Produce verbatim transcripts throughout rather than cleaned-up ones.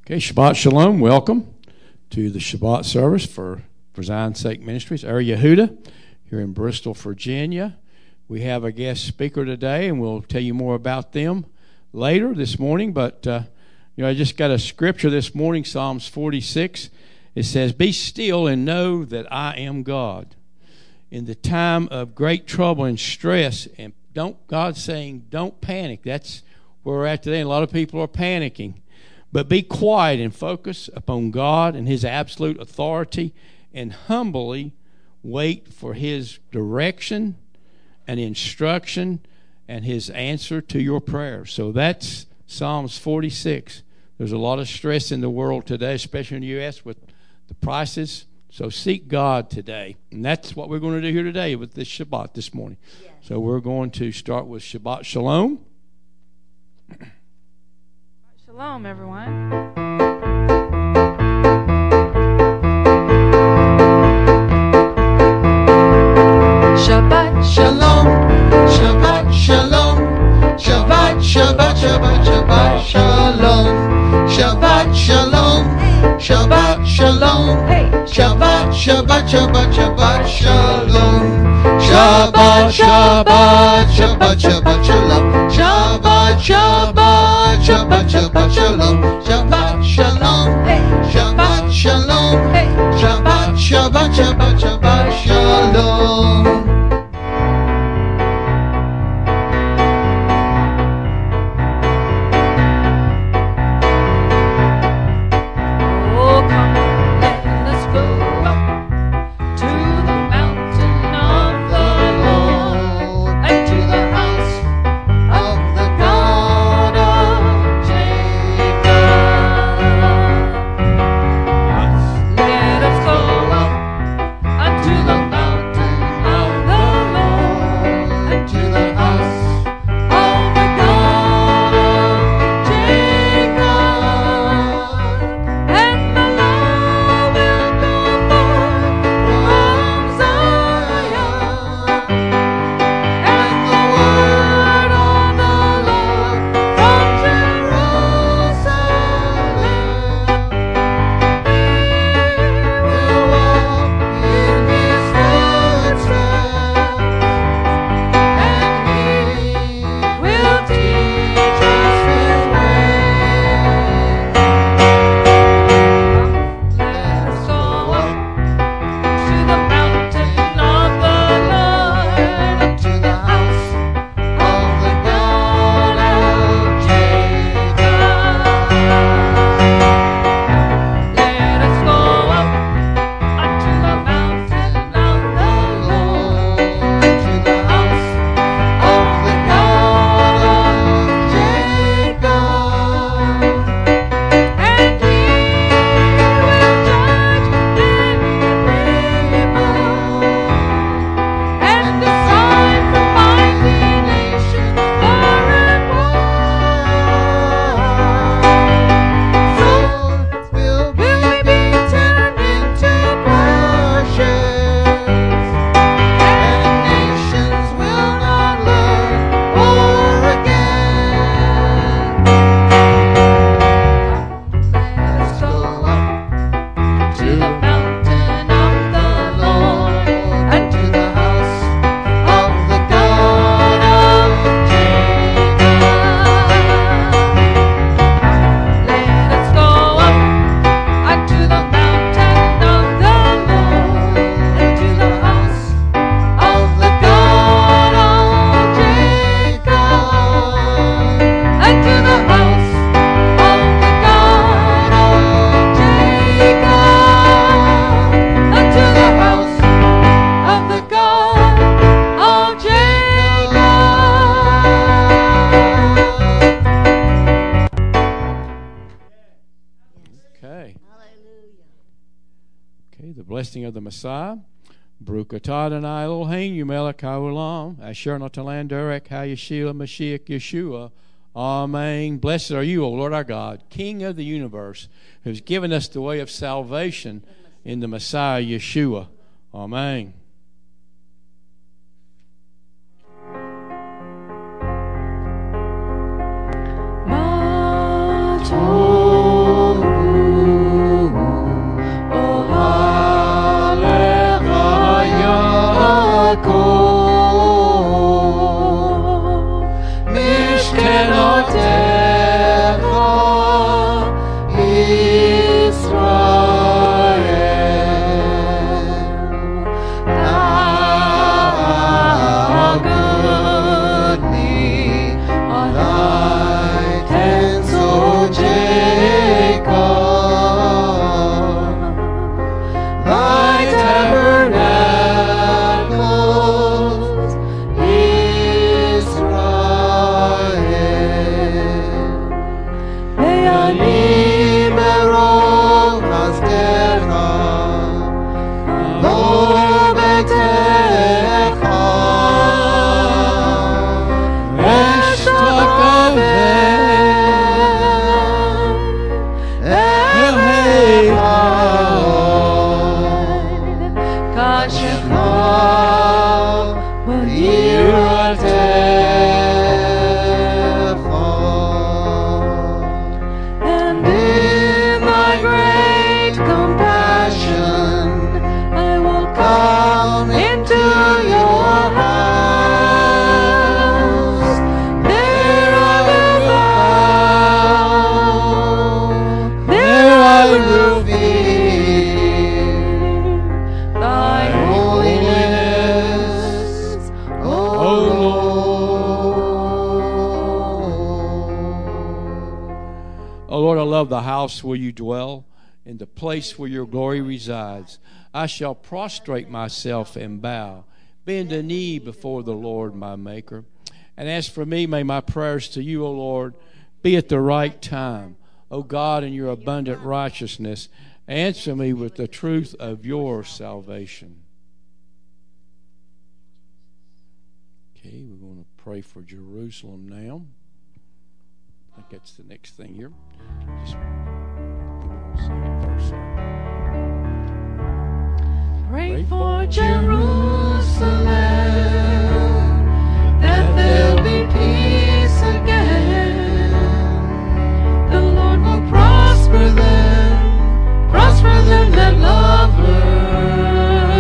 Okay, Shabbat Shalom. Welcome to the Shabbat service for, for Zion's Sake Ministries, Ar Yehuda, here in Bristol, Virginia. We have a guest speaker today, and we'll tell you more about them later this morning. But, uh, you know, I just got a scripture this morning, Psalms forty-six. It says, "Be still and know that I am God." In the time of great trouble and stress, and don't God's saying, don't panic. That's where we're at today. A lot of people are panicking. But be quiet and focus upon God and His absolute authority, and humbly wait for His direction and instruction and His answer to your prayers. So that's Psalms forty-six. There's a lot of stress in the world today, especially in the U S with the prices. So seek God today. And that's what we're going to do here today with this Shabbat this morning. Yes. So we're going to start with Shabbat Shalom. Shalom, everyone. Shabbat Shalom, Shabbat Shalom, Shabbat, Shabbat, Shabbat, Shabbat Shalom, Shabbat Shalom, Shabbat Shalom, Shabbat, Shabbat, Shabbat, Shabbat Shalom, Shabbat, Shabbat, Shabbat, Shabbat Shalom, Shabbat, Shabbat, Shabbat, Shabbat Shalom, Shabbat Shalom, Shabbat Shalom, Shabbat, Shabbat, Shabbat, Shabbat Shalom. Of the Messiah. Baruch atah Adonai Eloheinu melech haolam, asher natan derek hayeshila Mashiach Yeshua. Amen. Blessed are you, O Lord our God, King of the universe, who has given us the way of salvation in the Messiah Yeshua. Amen. Oh cannot echo Israel. How goodly are thy tents, O Jacob, thy tabernacles, Israel. Le'ani merov hasdecha, lo betecha, eshtakaveh el heichal, kashecha v'yiratecha. And in thy great compassion I will come into your house. There I will bow, there I will fear thy holiness, O Lord. O Lord, I love the house where you dwell, in the place where your glory resides. I shall prostrate myself and bow, bend a knee before the Lord my Maker. And as for me, may my prayers to you, O Lord, be at the right time. O God, in your abundant righteousness, answer me with the truth of your salvation. Okay, we're going to pray for Jerusalem now. I think that's the next thing here. Just sing it first. Pray for Jerusalem, that there'll be peace again. The Lord will prosper them, prosper them that love her.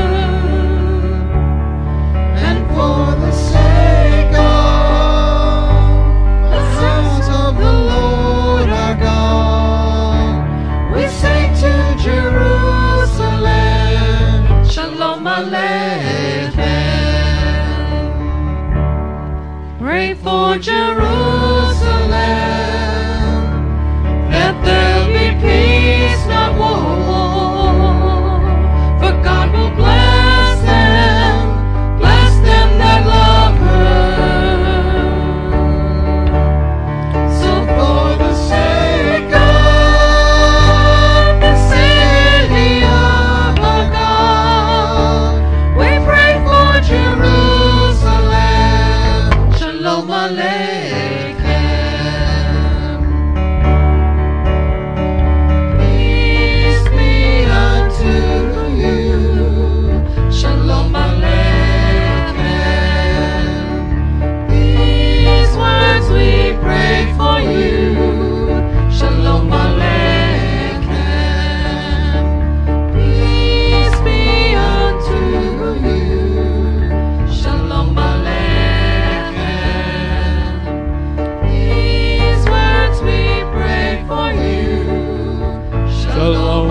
And for the sake of the house of the Lord our God, we say to Jerusalem, Shalom Aleichem. Pray for Jerusalem, that there'll be peace, not war. For God will bless them, bless them that love her. So for the sake of the city of our God, we pray for Jerusalem. Shalom Aleichem. Peace be unto you. Shalom Aleichem. These words we pray for you. Shalom Aleichem. Peace be unto you. Shalom Aleichem. These words we pray for you. Shalom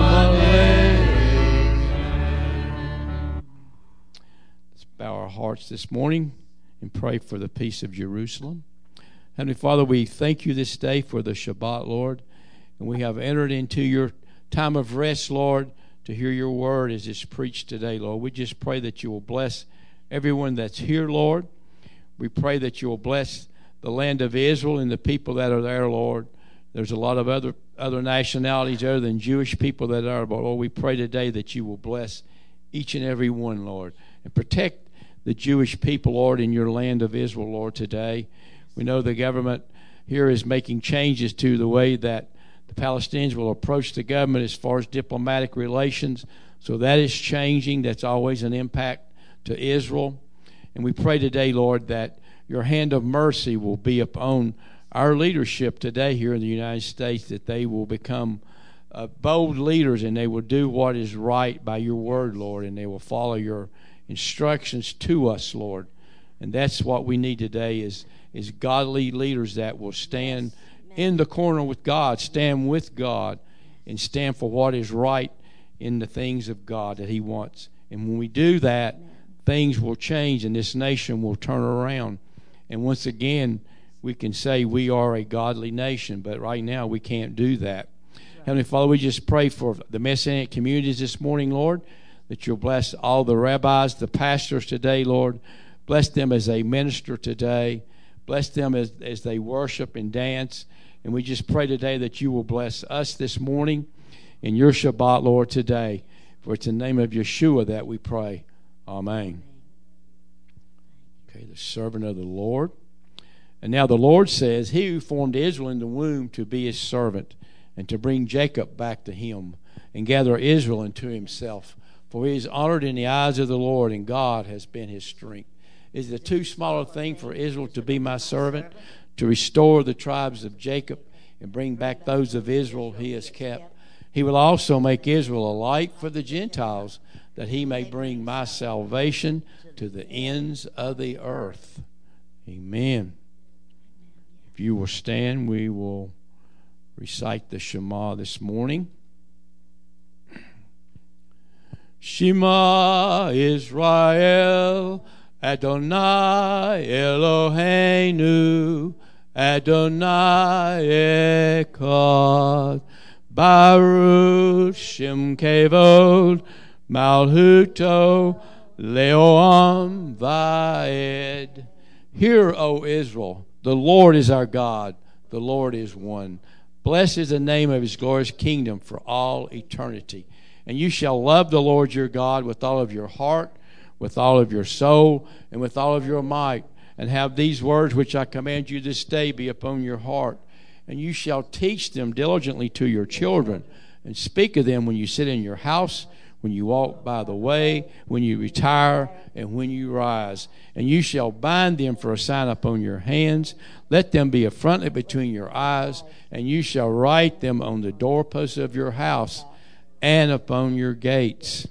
Aleichem. Let's bow our hearts this morning and pray for the peace of Jerusalem. Heavenly Father, we thank you this day for the Shabbat, Lord, and we have entered into your time of rest, Lord, to hear your word as it's preached today, Lord. We just pray that you will bless everyone that's here, Lord. We pray that you will bless the land of Israel and the people that are there, Lord. There's a lot of other other nationalities other than Jewish people that are, but Lord, we pray today that you will bless each and every one, Lord, and protect the Jewish people, Lord, in your land of Israel, Lord, today. We know the government here is making changes to the way that the Palestinians will approach the government as far as diplomatic relations. So that is changing. That's always an impact to Israel. And we pray today, Lord, that your hand of mercy will be upon our leadership today here in the United States, that they will become uh, bold leaders and they will do what is right by your word, Lord, and they will follow your instructions to us, Lord. And that's what we need today is is godly leaders that will stand in the corner with God, stand with God, and stand for what is right in the things of God that He wants. And when we do that, things will change and this nation will turn around. And once again, we can say we are a godly nation, but right now we can't do that. Right. Heavenly Father, we just pray for the Messianic communities this morning, Lord, that you'll bless all the rabbis, the pastors today, Lord. Bless them as they minister today. Bless them as, as they worship and dance. And we just pray today that you will bless us this morning in your Shabbat, Lord, today. For it's in the name of Yeshua that we pray. Amen. Okay, the servant of the Lord. And now the Lord says, He who formed Israel in the womb to be His servant, and to bring Jacob back to Him, and gather Israel unto Himself. For He is honored in the eyes of the Lord, and God has been His strength. Is it too small a thing for Israel to be my servant, to restore the tribes of Jacob, and bring back those of Israel He has kept? He will also make Israel a light for the Gentiles, that He may bring my salvation to the ends of the earth. Amen. If you will stand, we will recite the Shema this morning. Shema Israel, Adonai Eloheinu, Adonai Echad, Baruch Shem Kevod, Malhuto Leoam Vaed. Hear, O Israel, the Lord is our God, the Lord is one. Blessed is the name of His glorious kingdom for all eternity. And you shall love the Lord your God with all of your heart, with all of your soul, and with all of your might. And have these words which I command you this day be upon your heart. And you shall teach them diligently to your children, and speak of them when you sit in your house, when you walk by the way, when you retire, and when you rise. And you shall bind them for a sign upon your hands. Let them be a frontlet between your eyes, and you shall write them on the doorposts of your house and upon your gates.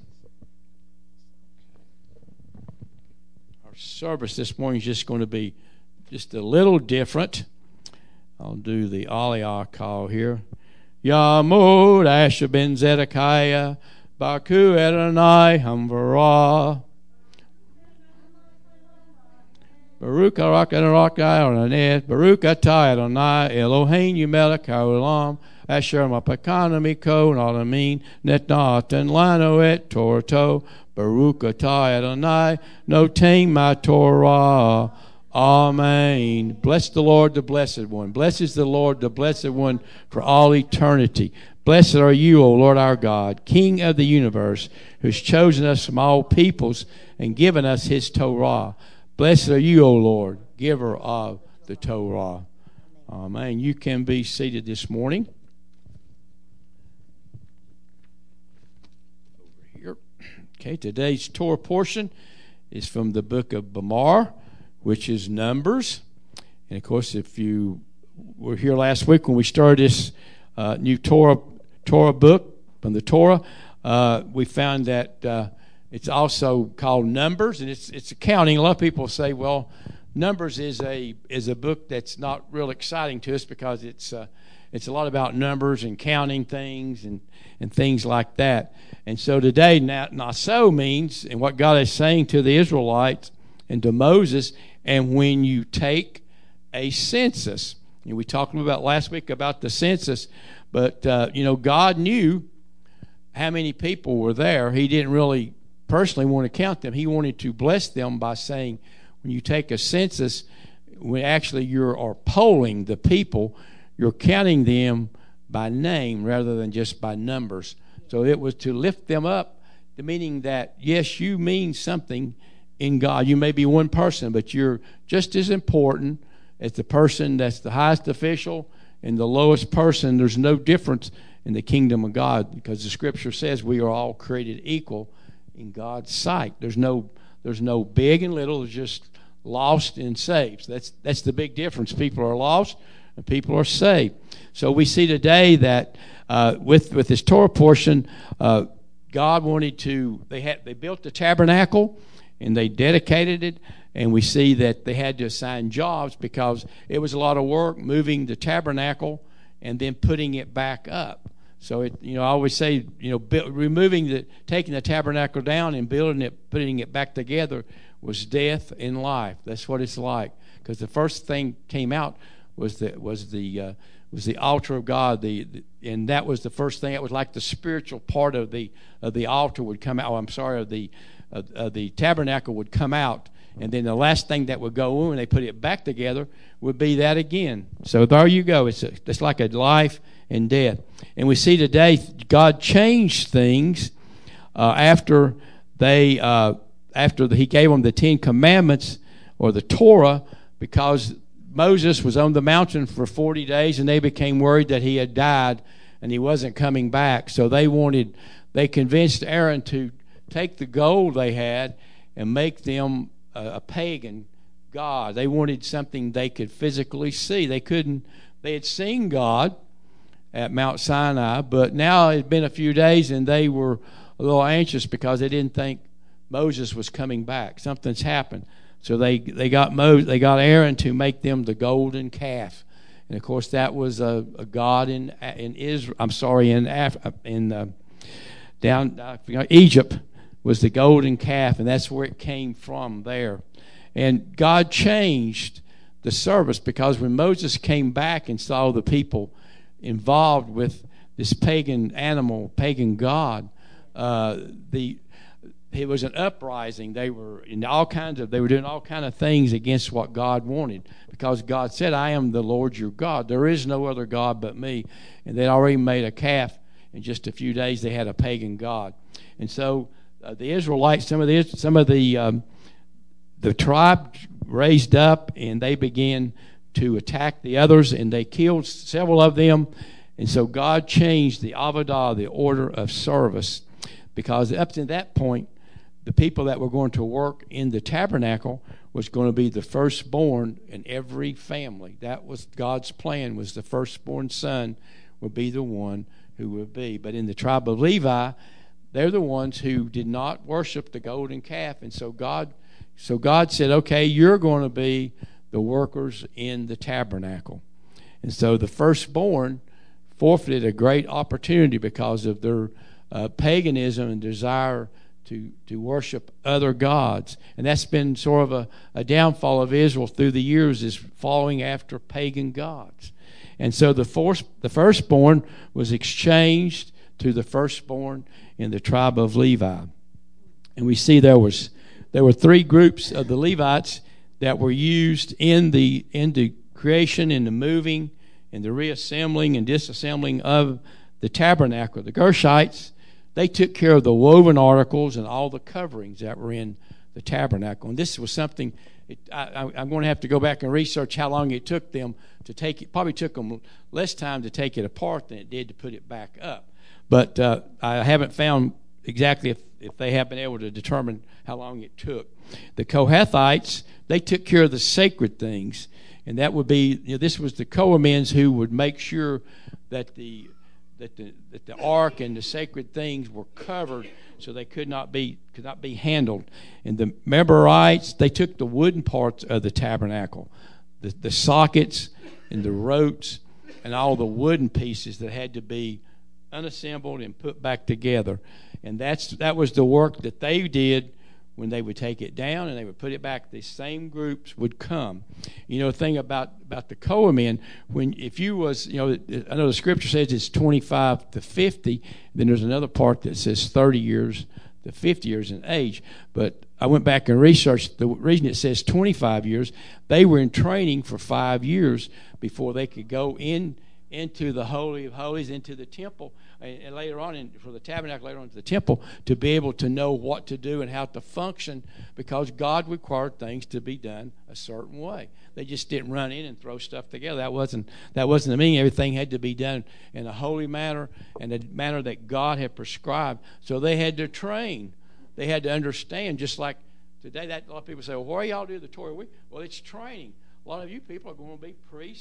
Our service this morning is just going to be just a little different. I'll do the Aliyah call here. Yamud Asher ben Zedekiah, Baku Adonai Hamvarah. Baruch Arak Adonai Adonai, Baruch Atah Adonai, Eloheinu melech haolam, Asher mapakana miko nalamin, netnat and lano et torto, Baruch Atah Adonai, notain my Torah. Amen. Bless the Lord, the Blessed One. Blessed is the Lord, the Blessed One, for all eternity. Blessed are you, O Lord our God, King of the universe, who's chosen us from all peoples and given us His Torah. Blessed are you, O Lord, giver of the Torah. Amen. You can be seated this morning. Over here. Okay, today's Torah portion is from the book of Bamar, which is Numbers. And of course, if you were here last week when we started this uh, new Torah Torah book from the Torah, uh, we found that uh, it's also called Numbers, and it's it's accounting. A lot of people say, well, Numbers is a is a book that's not real exciting to us because it's uh, it's a lot about numbers and counting things and, and things like that. And so today, Naso means, and what God is saying to the Israelites and to Moses, and when you take a census, and we talked about last week about the census, but uh, you know, God knew how many people were there. He didn't really personally want to count them. He wanted to bless them by saying, when you take a census, when actually you are polling the people, you're counting them by name rather than just by numbers. So it was to lift them up, the meaning that yes, you mean something in God. You may be one person, but you're just as important as the person that's the highest official and the lowest person. There's no difference in the kingdom of God, because the scripture says we are all created equal in God's sight. There's no there's no big and little. There's just lost and saved. So that's that's the big difference. People are lost and people are saved. So we see today that uh, with with this Torah portion, uh, God wanted to. They had they built the tabernacle. and they dedicated it. And we see that they had to assign jobs because it was a lot of work moving the tabernacle and then putting it back up. So it, you know, I always say, you know, build, removing the, taking the tabernacle down and building it, putting it back together was death and life. That's what it's like. Because the first thing came out was the was the uh, was the altar of God. The, the and that was the first thing. It was like the spiritual part of the of the altar would come out. Oh, I'm sorry, of the of, of the tabernacle would come out. And then the last thing that would go on when they put it back together would be that again. So there you go. It's a, it's like a life and death. And we see today God changed things uh, after they uh, after the, He gave them the Ten Commandments or the Torah, because Moses was on the mountain for forty days and they became worried that he had died and he wasn't coming back. So they wanted, they convinced Aaron to take the gold they had and make them a pagan god. They wanted something they could physically see. They couldn't, they had seen God at Mount Sinai, but now it had been a few days and they were a little anxious because they didn't think Moses was coming back. Something's happened. So they they got Mo, they got Aaron to make them the golden calf. And of course that was a, a god in in Israel, I'm sorry, in Af, in uh, down uh, Egypt. Was the golden calf, and that's where it came from there. And God changed the service because when Moses came back and saw the people involved with this pagan animal, pagan god, uh, the it was an uprising. They were in all kinds of they were doing all kinds of things against what God wanted, because God said, "I am the Lord your God. There is no other God but me." And they'd already made a calf. In just a few days, they had a pagan god, and so. Uh, the Israelites, some of the some of the um, the tribe raised up, and they began to attack the others, and they killed several of them. And so God changed the avodah, the order of service, because up to that point, the people that were going to work in the tabernacle was going to be the firstborn in every family. That was God's plan, was the firstborn son would be the one who would be. But in the tribe of Levi, they're the ones who did not worship the golden calf. And so God so God said, okay, you're going to be the workers in the tabernacle. And so the firstborn forfeited a great opportunity because of their uh, paganism and desire to, to worship other gods. And that's been sort of a, a downfall of Israel through the years, is following after pagan gods. And so the, force, the firstborn was exchanged to the firstborn in the tribe of Levi. And we see there was there were three groups of the Levites that were used in the in the creation, in the moving, in the reassembling and disassembling of the tabernacle. The Gershites, they took care of the woven articles and all the coverings that were in the tabernacle. And this was something, it, I, I'm going to have to go back and research how long it took them to take it. Probably took them less time to take it apart than it did to put it back up. But uh, I haven't found exactly if, if they have been able to determine how long it took. The Kohathites, they took care of the sacred things. And that would be, you know, this was the Kohamins who would make sure that the that the that the ark and the sacred things were covered, so they could not be could not be handled. And the Merarites, they took the wooden parts of the tabernacle, the, the sockets and the ropes and all the wooden pieces that had to be unassembled and put back together. And that's that was the work that they did when they would take it down and they would put it back. These same groups would come. You know, the thing about, about the Kohanim, when if you was, you know, I know the scripture says it's twenty-five to fifty, then there's another part that says thirty years to fifty years in age. But I went back and researched the reason it says twenty-five years. They were in training for five years before they could go in into the Holy of Holies, into the temple, and, and later on in, for the tabernacle, later on to the temple, to be able to know what to do and how to function, because God required things to be done a certain way. They just didn't run in and throw stuff together. That wasn't that wasn't the meaning. Everything had to be done in a holy manner and a manner that God had prescribed. So they had to train. They had to understand, just like today, that a lot of people say, well, why y'all do the Torah week? Well, it's training. A lot of you people are going to be priests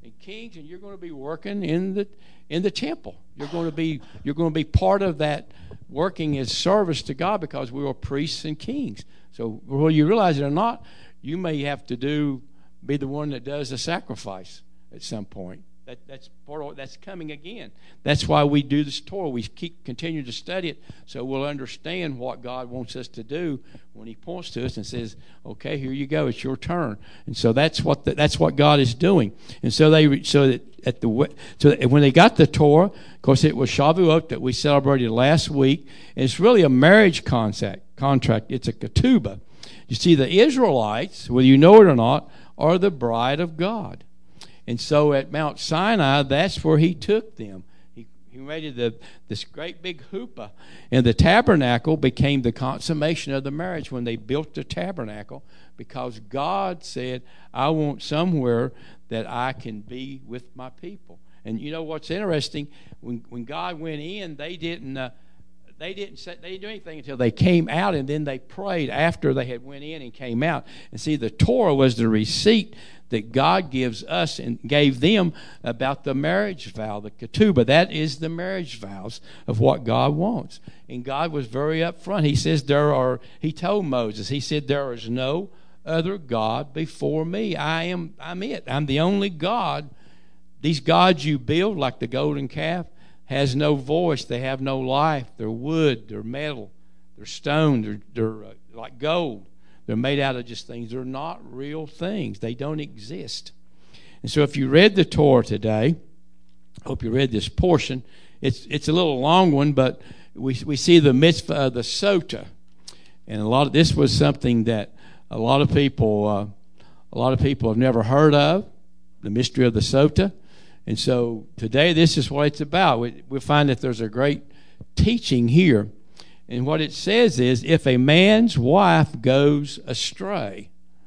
and Kings, and you're going to be working in the in the temple. You're going to be you're going to be part of that working as service to God, because we are priests and kings. So whether you realize it or not, you may have to do be the one that does the sacrifice at some point. That, that's part of, that's coming again. That's why we do this Torah. We keep continue to study it, so we'll understand what God wants us to do when He points to us and says, "Okay, here you go. It's your turn." And so that's what the, that's what God is doing. And so they so that at the so that when they got the Torah, of course, it was Shavuot that we celebrated last week, and it's really a marriage contract. Contract. It's a ketubah. You see, the Israelites, whether you know it or not, are the bride of God. And so at Mount Sinai, that's where He took them. He, he made the, this great big chuppah. And the tabernacle became the consummation of the marriage when they built the tabernacle, because God said, I want somewhere that I can be with my people. And you know what's interesting? When when God went in, they didn't uh, they didn't say, they didn't do anything until they came out, and then they prayed after they had went in and came out. And see, the Torah was the receipt that God gives us and gave them about the marriage vow, the ketubah. That is the marriage vows of what God wants. And God was very upfront. He says there are, He told Moses, He said, there is no other God before me. I am, I'm it. I'm the only God. These gods you build, like the golden calf, has no voice. They have no life. They're wood. They're metal. They're stone. They're, they're uh, like gold. They're made out of just things. They're not real things. They don't exist. And so if you read the Torah today, I hope you read this portion. It's it's a little long one, but we we see the mitzvah of the sota. And a lot of this was something that a lot of people uh, a lot of people have never heard of, the mystery of the sota. And so today this is what it's about. We, we find that there's a great teaching here. And what it says is, if a man's wife goes astray,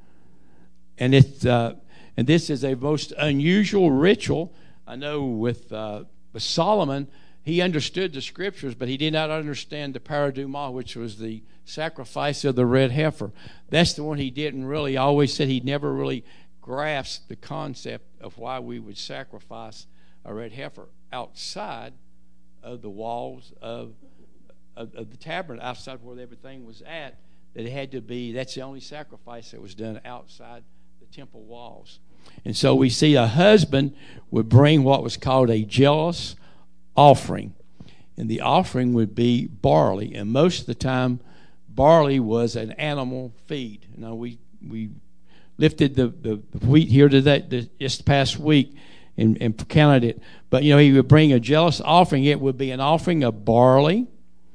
and it's uh, and this is a most unusual ritual. I know with uh, with Solomon, he understood the scriptures, but he did not understand the paradumah, which was the sacrifice of the red heifer. That's the one he didn't really. Always said he never really grasped the concept of why we would sacrifice a red heifer outside of the walls of. Of, of the tabernacle, outside where everything was at, that it had to be, that's the only sacrifice that was done outside the temple walls. And so we see a husband would bring what was called a jealous offering. And the offering would be barley. And most of the time, barley was an animal feed. Now, we we lifted the, the, the wheat here today, this past week, and, and counted it. But, you know, he would bring a jealous offering. It would be an offering of barley,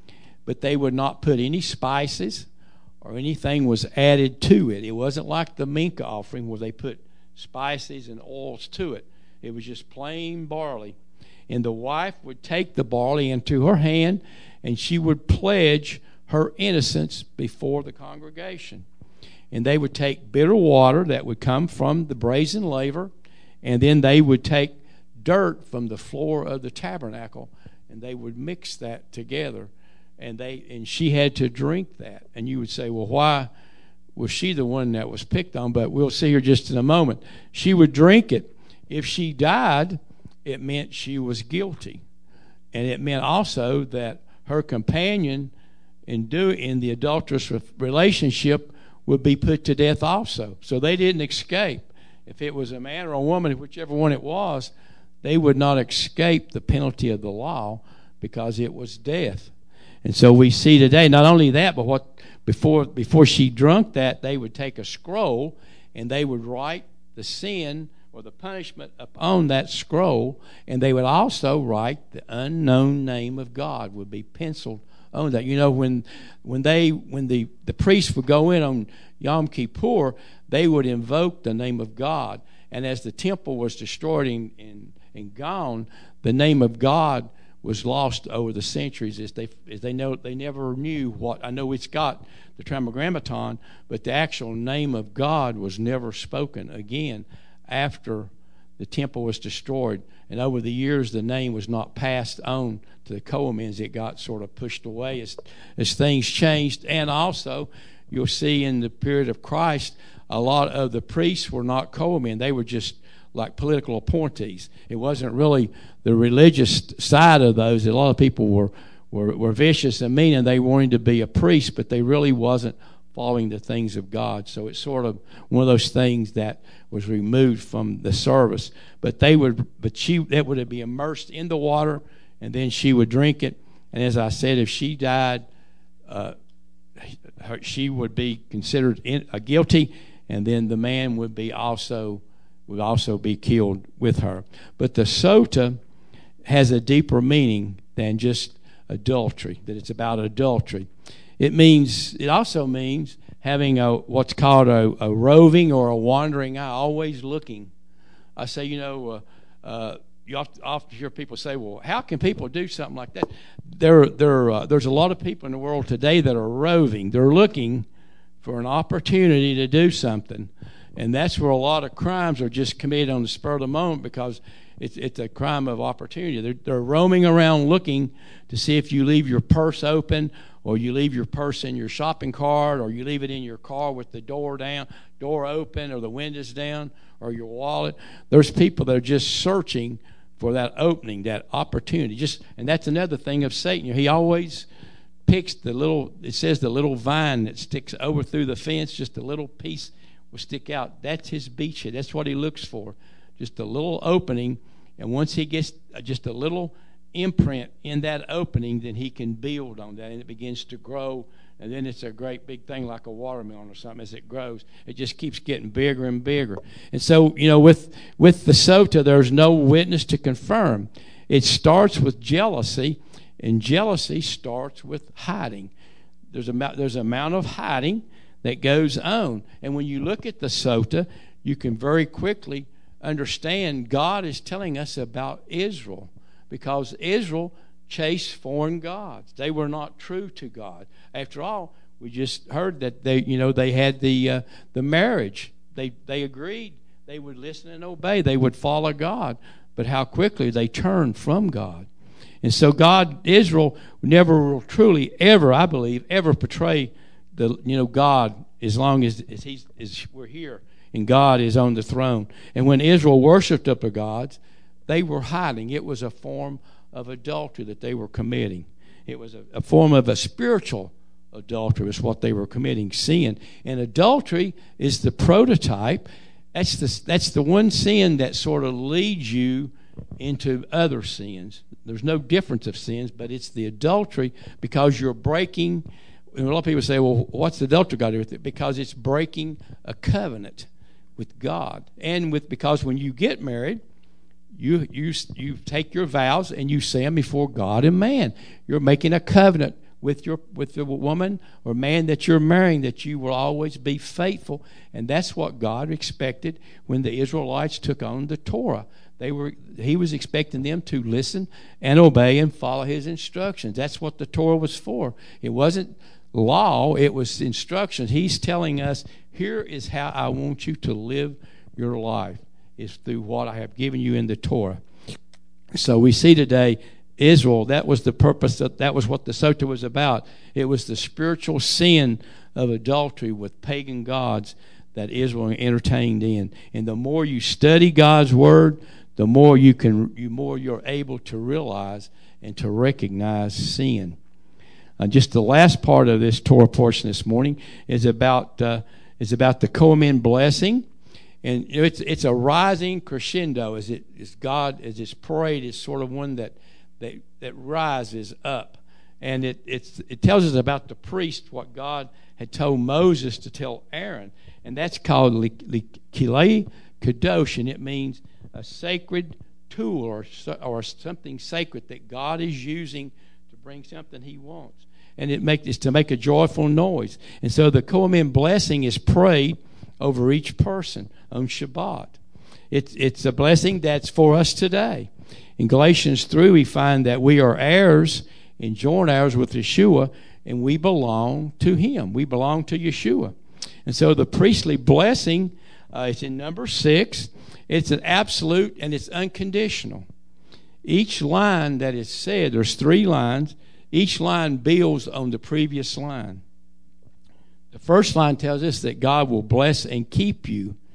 but they would not put any spices or anything was added to it. It wasn't like the mincha offering where they put spices and oils to it. It was just plain barley. And the wife would take the barley into her hand, and she would pledge her innocence before the congregation. And they would take bitter water that would come from the brazen laver, and then they would take dirt from the floor of the tabernacle, and they would mix that together. And they and she had to drink that. And you would say, well, why was she the one that was picked on? But we'll see her just in a moment. She would drink it. If she died, it meant she was guilty. And it meant also that her companion in do in the adulterous relationship would be put to death also. So they didn't escape. If it was a man or a woman, whichever one it was, they would not escape the penalty of the law, because it was death. And so we see today, not only that, but what before before she drunk that, they would take a scroll and they would write the sin or the punishment upon that scroll, and they would also write the unknown name of God would be penciled on that. You know, when when they when the, the priest would go in on Yom Kippur, they would invoke the name of God. And as the temple was destroyed and, and, and gone, the name of God was lost over the centuries, as they as they know they never knew what. I know it's got the Tetragrammaton, but the actual name of God was never spoken again after the temple was destroyed. And over the years, the name was not passed on to the Cohemans. It got sort of pushed away as as things changed. And also, you'll see in the period of Christ, a lot of the priests were not Cohemen. They were just like political appointees. It wasn't really the religious side of those. A lot of people were, were, were vicious and mean, and they wanted to be a priest, but they really wasn't following the things of God. So it's sort of one of those things that was removed from the service. But they would, but she, that would be immersed in the water, and then she would drink it. And as I said, if she died, uh, her, she would be considered in, uh, guilty, and then the man would be also would also be killed with her. But the sota has a deeper meaning than just adultery. That it's about adultery. It means. It also means having a what's called a, a roving or a wandering eye, always looking. I say, you know, uh, uh, you often, often hear people say, "Well, how can people do something like that?" There, there, uh, there's a lot of people in the world today that are roving. They're looking for an opportunity to do something, and that's where a lot of crimes are just committed on the spur of the moment because it's it's a crime of opportunity. They're, they're roaming around looking to see if you leave your purse open, or you leave your purse in your shopping cart, or you leave it in your car with the door down, door open, or the windows down, or your wallet. There's people that are just searching for that opening, that opportunity. Just and that's another thing of Satan. He always picks the little, it says the little vine that sticks over through the fence, just a little piece will stick out. That's his beachhead. That's what he looks for. Just a little opening, and once he gets just a little imprint in that opening, then he can build on that, and it begins to grow, and then it's a great big thing like a watermelon or something. As it grows, it just keeps getting bigger and bigger. And so, you know, with with the sota, there's no witness to confirm. It starts with jealousy, and jealousy starts with hiding. There's a there's an amount of hiding that goes on, and when you look at the sota, you can very quickly understand God is telling us about Israel, because Israel chased foreign gods. They were not true to God. After all, we just heard that they, you know, they had the uh, the marriage. They they agreed they would listen and obey. They would follow God. But how quickly they turned from God. And so God, Israel, never will truly ever, I believe, ever portray the you know God as long as, as he's as we're here and God is on the throne. And when Israel worshipped other gods, they were hiding. It was a form of adultery that they were committing. It was a, a form of a spiritual adultery is what they were committing, sin. And adultery is the prototype. That's the, that's the one sin that sort of leads you into other sins. There's no difference of sins, but it's the adultery because you're breaking. And a lot of people say, well, what's adultery got to do with it? Because it's breaking a covenant with God. And with because when you get married, You you you take your vows and you say them before God and man. You're making a covenant with your with the woman or man that you're marrying that you will always be faithful, and that's what God expected when the Israelites took on the Torah. They were He was expecting them to listen and obey and follow His instructions. That's what the Torah was for. It wasn't law; it was instructions. He's telling us, here is how I want you to live your life. Is through what I have given you in the Torah. So we see today Israel, that was the purpose, that, that was what the sota was about. It was the spiritual sin of adultery with pagan gods that Israel entertained in. And the more you study God's Word, the more you can, you more you're able to realize and to recognize sin. Uh, just the last part of this Torah portion this morning is about uh, is about the Kohanim blessing. And you know, it's it's a rising crescendo as it as God as His parade is sort of one that that that rises up, and it it's it tells us about the priest what God had told Moses to tell Aaron, and that's called Kilei Kadosh, and it means a sacred tool or or something sacred that God is using to bring something He wants, and it makes it's to make a joyful noise, and so the Kohanim blessing is prayed over each person on Shabbat. It's it's a blessing that's for us today. In Galatians three, we find that we are heirs and joint heirs with Yeshua, and we belong to Him. We belong to Yeshua. And so the priestly blessing, uh, it's in number six. It's an absolute and it's unconditional. Each line that is said, there's three lines. Each line builds on the previous line. The first line tells us that God will bless and keep you.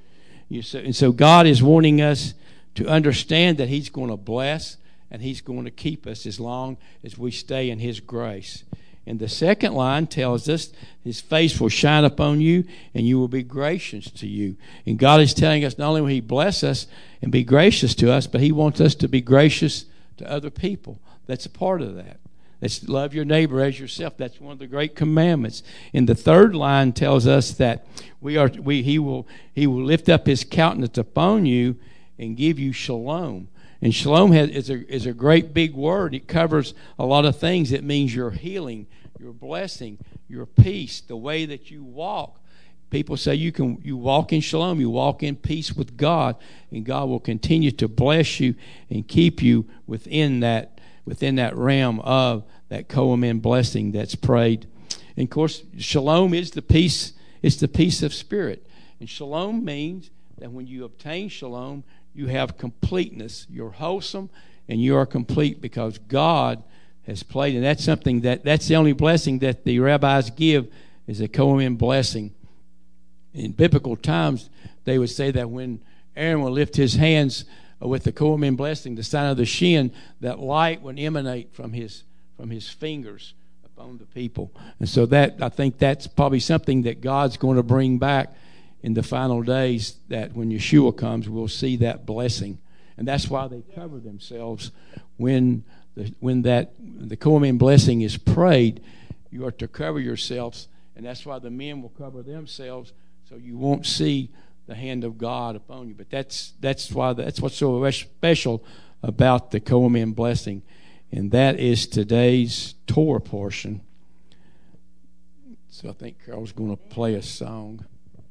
You so, and so God is wanting us to understand that He's going to bless and He's going to keep us as long as we stay in His grace. And the second line tells us His face will shine upon you and you will be gracious to you. And God is telling us not only will He bless us and be gracious to us, but He wants us to be gracious to other people. That's a part of that. That's love your neighbor as yourself. That's one of the great commandments. And the third line tells us that we are we He will He will lift up His countenance upon you and give you shalom. And shalom has, is a is a great big word. It covers a lot of things. It means your healing, your blessing, your peace, the way that you walk. People say you can you walk in shalom, you walk in peace with God, and God will continue to bless you and keep you within that within that realm of that Koheman blessing that's prayed. And of course, shalom is the peace. It's the peace of spirit. And shalom means that when you obtain shalom, you have completeness. You're wholesome and you are complete because God has played. And that's something that that's the only blessing that the rabbis give is a Koheman blessing. In biblical times, they would say that when Aaron would lift his hands with the Koheman blessing, the sign of the Shin, that light would emanate from his from his fingers upon the people. And so that I think that's probably something that God's going to bring back in the final days, that when Yeshua comes, we'll see that blessing. And that's why they cover themselves when the, when that the Koheman blessing is prayed. You are to cover yourselves, and that's why the men will cover themselves, so you won't see the hand of God upon you. But that's that's why that's what's so special about the Koheman blessing, and that is today's Torah portion. So I think Carol's going to play a song.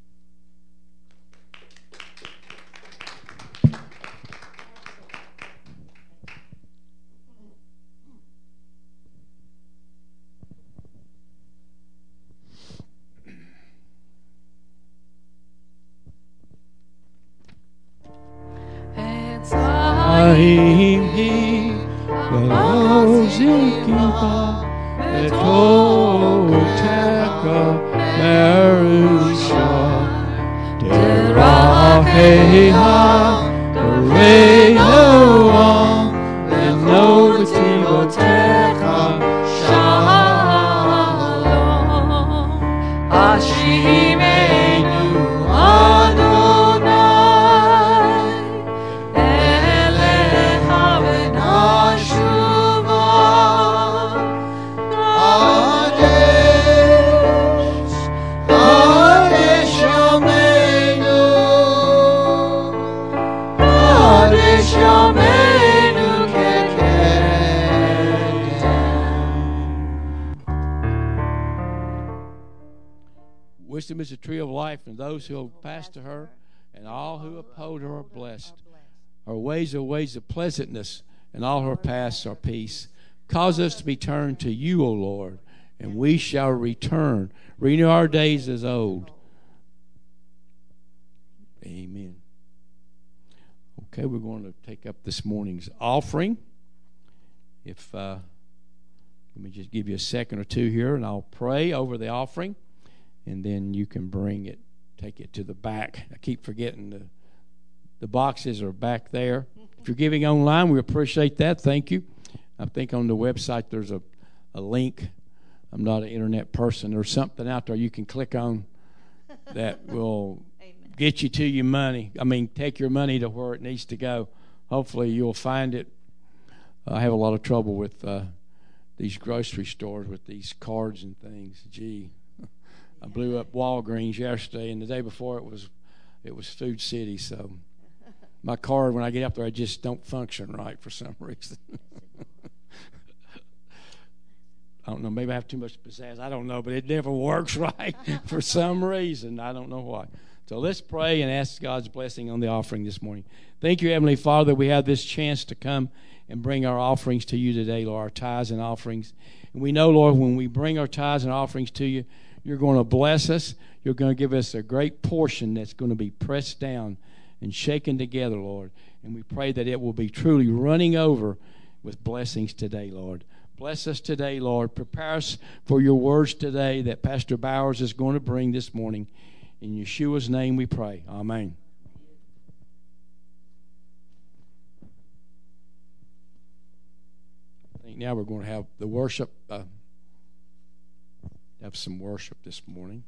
Wisdom is a tree of life, and those who hold fast to her, and all who uphold her are blessed. Her ways are ways of pleasantness, and all her paths are peace. Cause us to be turned to you, O Lord, and we shall return. Renew our days as old. Amen. Okay, we're going to take up this morning's offering. If uh, let me just give you a second or two here, and I'll pray over the offering. And then you can bring it, take it to the back. I keep forgetting the the boxes are back there. If you're giving online, we appreciate that. Thank you. I think on the website there's a, a link. I'm not an internet person. There's something out there you can click on that will get you to your money. I mean, take your money to where it needs to go. Hopefully you'll find it. I have a lot of trouble with uh, these grocery stores with these cards and things. Gee. I blew up Walgreens yesterday, and the day before it was it was Food City. So my card, when I get up there, I just don't function right for some reason. I don't know. Maybe I have too much pizzazz. I don't know, but it never works right for some reason. I don't know why. So let's pray and ask God's blessing on the offering this morning. Thank you, Heavenly Father, we have this chance to come and bring our offerings to you today, Lord, our tithes and offerings. And we know, Lord, when we bring our tithes and offerings to you, you're going to bless us. You're going to give us a great portion that's going to be pressed down and shaken together, Lord. And we pray that it will be truly running over with blessings today, Lord. Bless us today, Lord. Prepare us for your words today that Pastor Bowers is going to bring this morning. In Yeshua's name we pray. Amen. Right now we're going to have the worship, uh, have some worship this morning.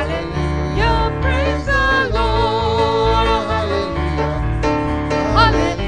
Hallelujah.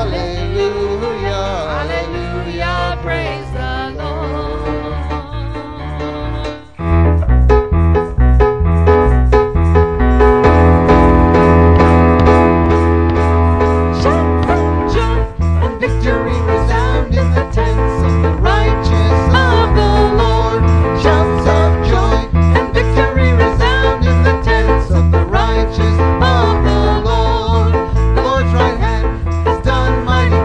Hallelujah. Hallelujah. Praise the Lord. Shouts of joy and victory resound in the tents of the righteous of the Lord. Shouts of joy and victory resound in the tents of the righteous of the Lord. The Lord's right hand has done mighty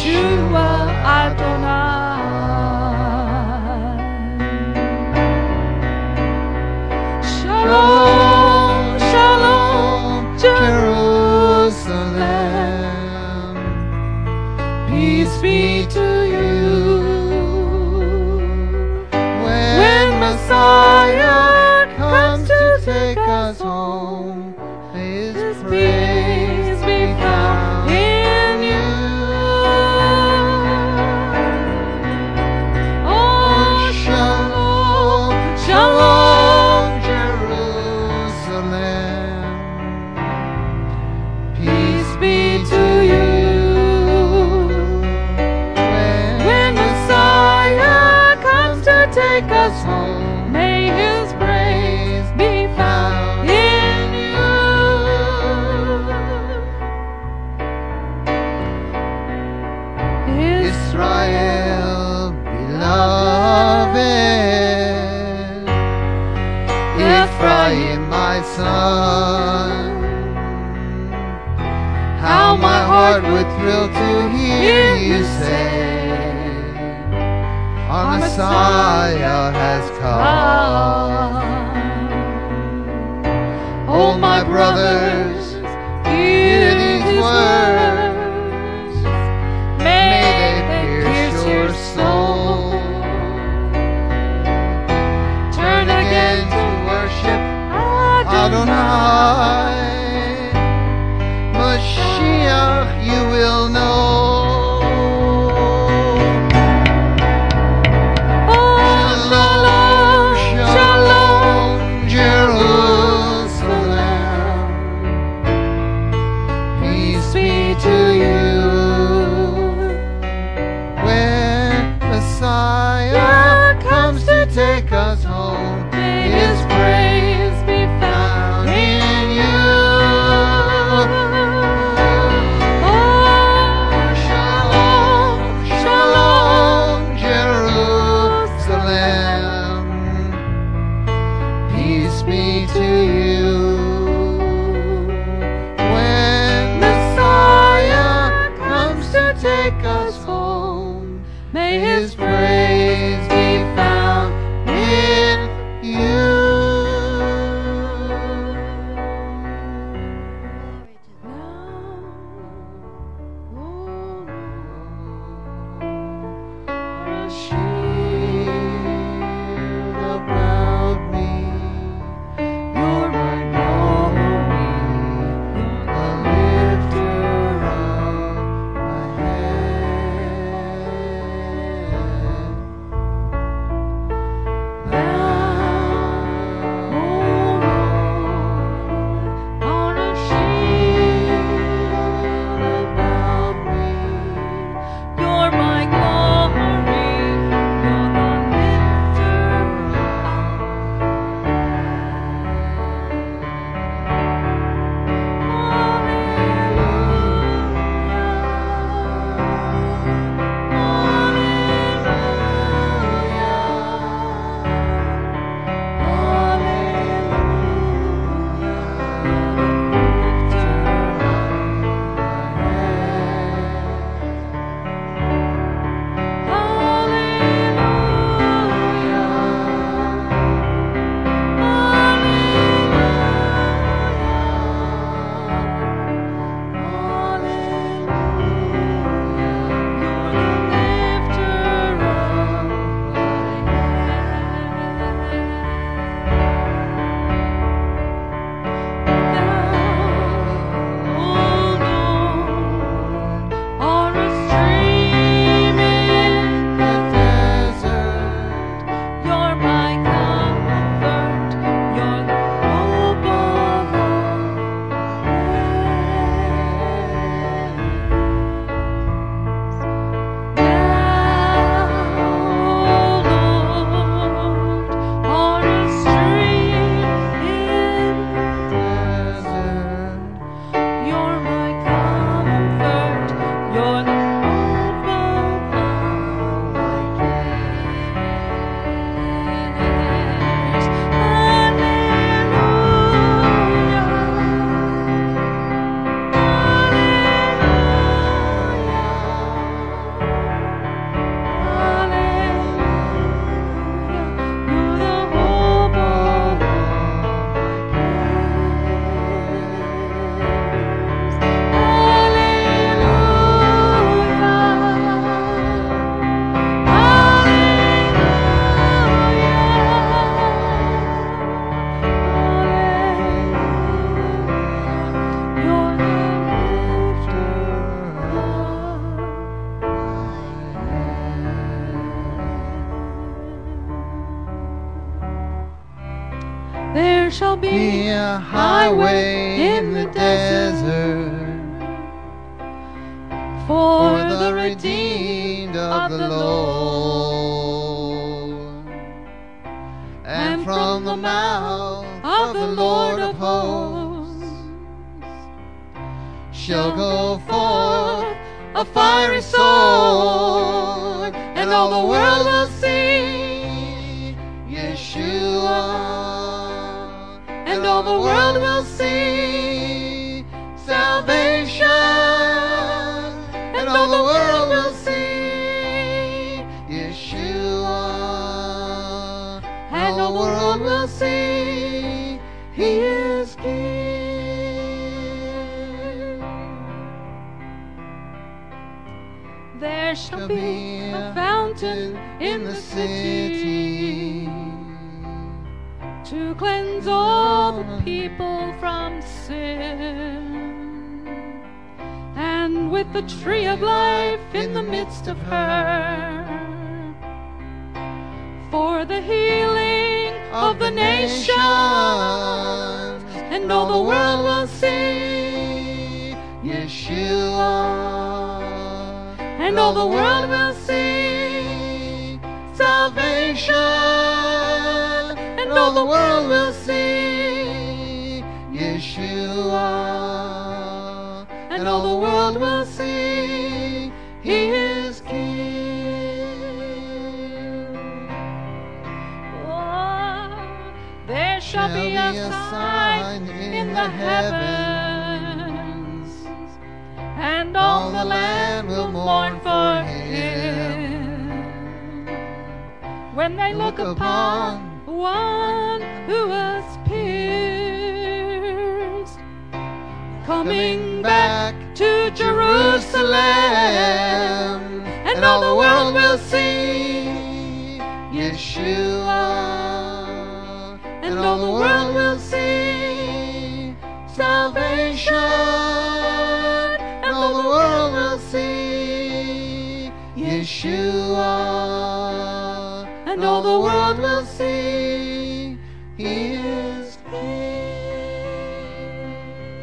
Yeshua Adonai. Shalom, shalom, Jerusalem. Peace be to you. When Messiah comes to take us home, may His praise be found in you. Oh, shalom, shalom, Jerusalem. Peace be to you. When Messiah comes to take us home, may His praise be found in you. Israel, beloved, Ephraim, my son, how my heart would thrill to hear you say, our Messiah has come. Oh, my brothers, hear these words. May they pierce your soul. Turn again to worship Adonai. Mashiach you will know. Oh, shalom, Shalom, Jerusalem. Peace be to you. When Messiah comes to take us home, may His praise be found in you. Oh, Shalom, Shalom, Jerusalem. Peace be to you. When Messiah comes to take us home, may His praise be found in you. Shield about me, you're my glory, the lifter of my head. on a shield about me, you're my glory, shall be Be a highway in the desert for for the the redeemed redeemed of the Lord. And from the mouth of the Lord of hosts shall go forth a fiery sword, and all the world will see Yeshua, and all the world will see salvation, and all the world will see Yeshua, and all the world will see He is King. There shall be a fountain in the city to cleanse all the people from sin, and with the tree of life in the midst of her, for the healing of the nations, and all the world will see Yeshua, and all the world will see salvation, and all the world will see Yeshua, and all the world will see He is King. Oh, there shall be a sign in the heavens, and all the land will mourn for Him when they look upon one who was pierced, coming back to Jerusalem, and all the world will see Yeshua, and all the world will see salvation, and all the world will see Yeshua, and all the world will see He is King.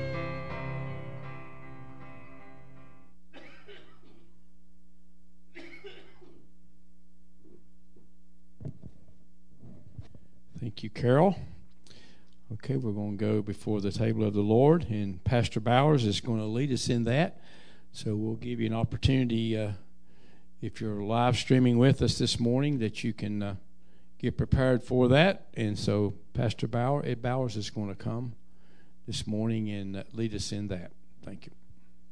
Thank you, Carol. Okay, we're going to go before the table of the Lord, and Pastor Bowers is going to lead us in that. So we'll give you an opportunity, uh, if you're live streaming with us this morning, that you can uh, get prepared for that. And so Pastor Bauer, Ed Bowers is going to come this morning and uh, lead us in that. Thank you.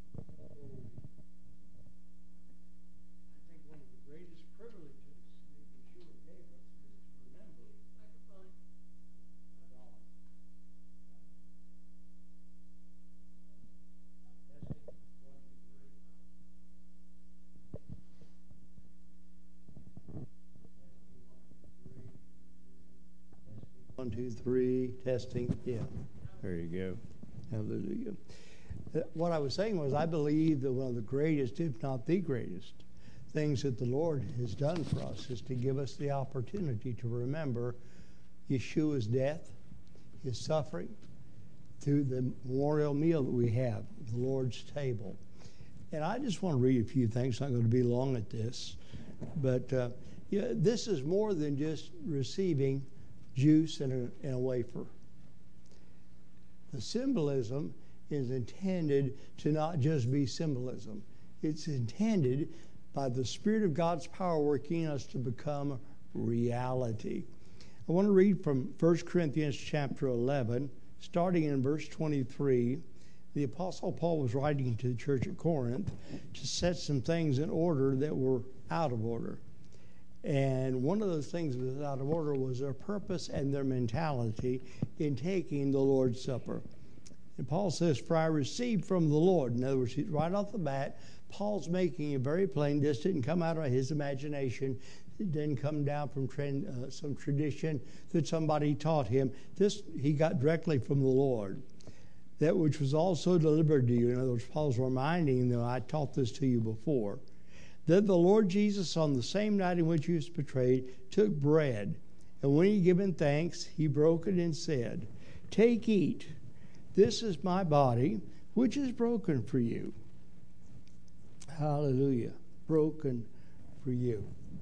One, two, three, testing. Yeah, there you go. Hallelujah. Uh, What I was saying was, I believe that one of the greatest, if not the greatest, things that the Lord has done for us is to give us the opportunity to remember Yeshua's death, His suffering, through the memorial meal that we have, the Lord's table. And I just want to read a few things. I'm not going to be long at this, but uh, yeah, this is more than just receiving juice and a, and a wafer. The symbolism is intended to not just be symbolism. It's intended by the Spirit of God's power working in us to become reality. I want to read from First Corinthians chapter eleven, starting in verse twenty-three. The Apostle Paul was writing to the church at Corinth to set some things in order that were out of order. And one of those things that was out of order was their purpose and their mentality in taking the Lord's Supper. And Paul says, for I received from the Lord. In other words, right off the bat, Paul's making it very plain. This didn't come out of his imagination. It didn't come down from trend, uh, some tradition that somebody taught him. This he got directly from the Lord. That which was also delivered to you. In other words, Paul's reminding them, I taught this to you before. That the Lord Jesus, on the same night in which he was betrayed, took bread. And when he had given thanks, he broke it and said, Take, eat. This is my body, which is broken for you. Hallelujah. Broken for you.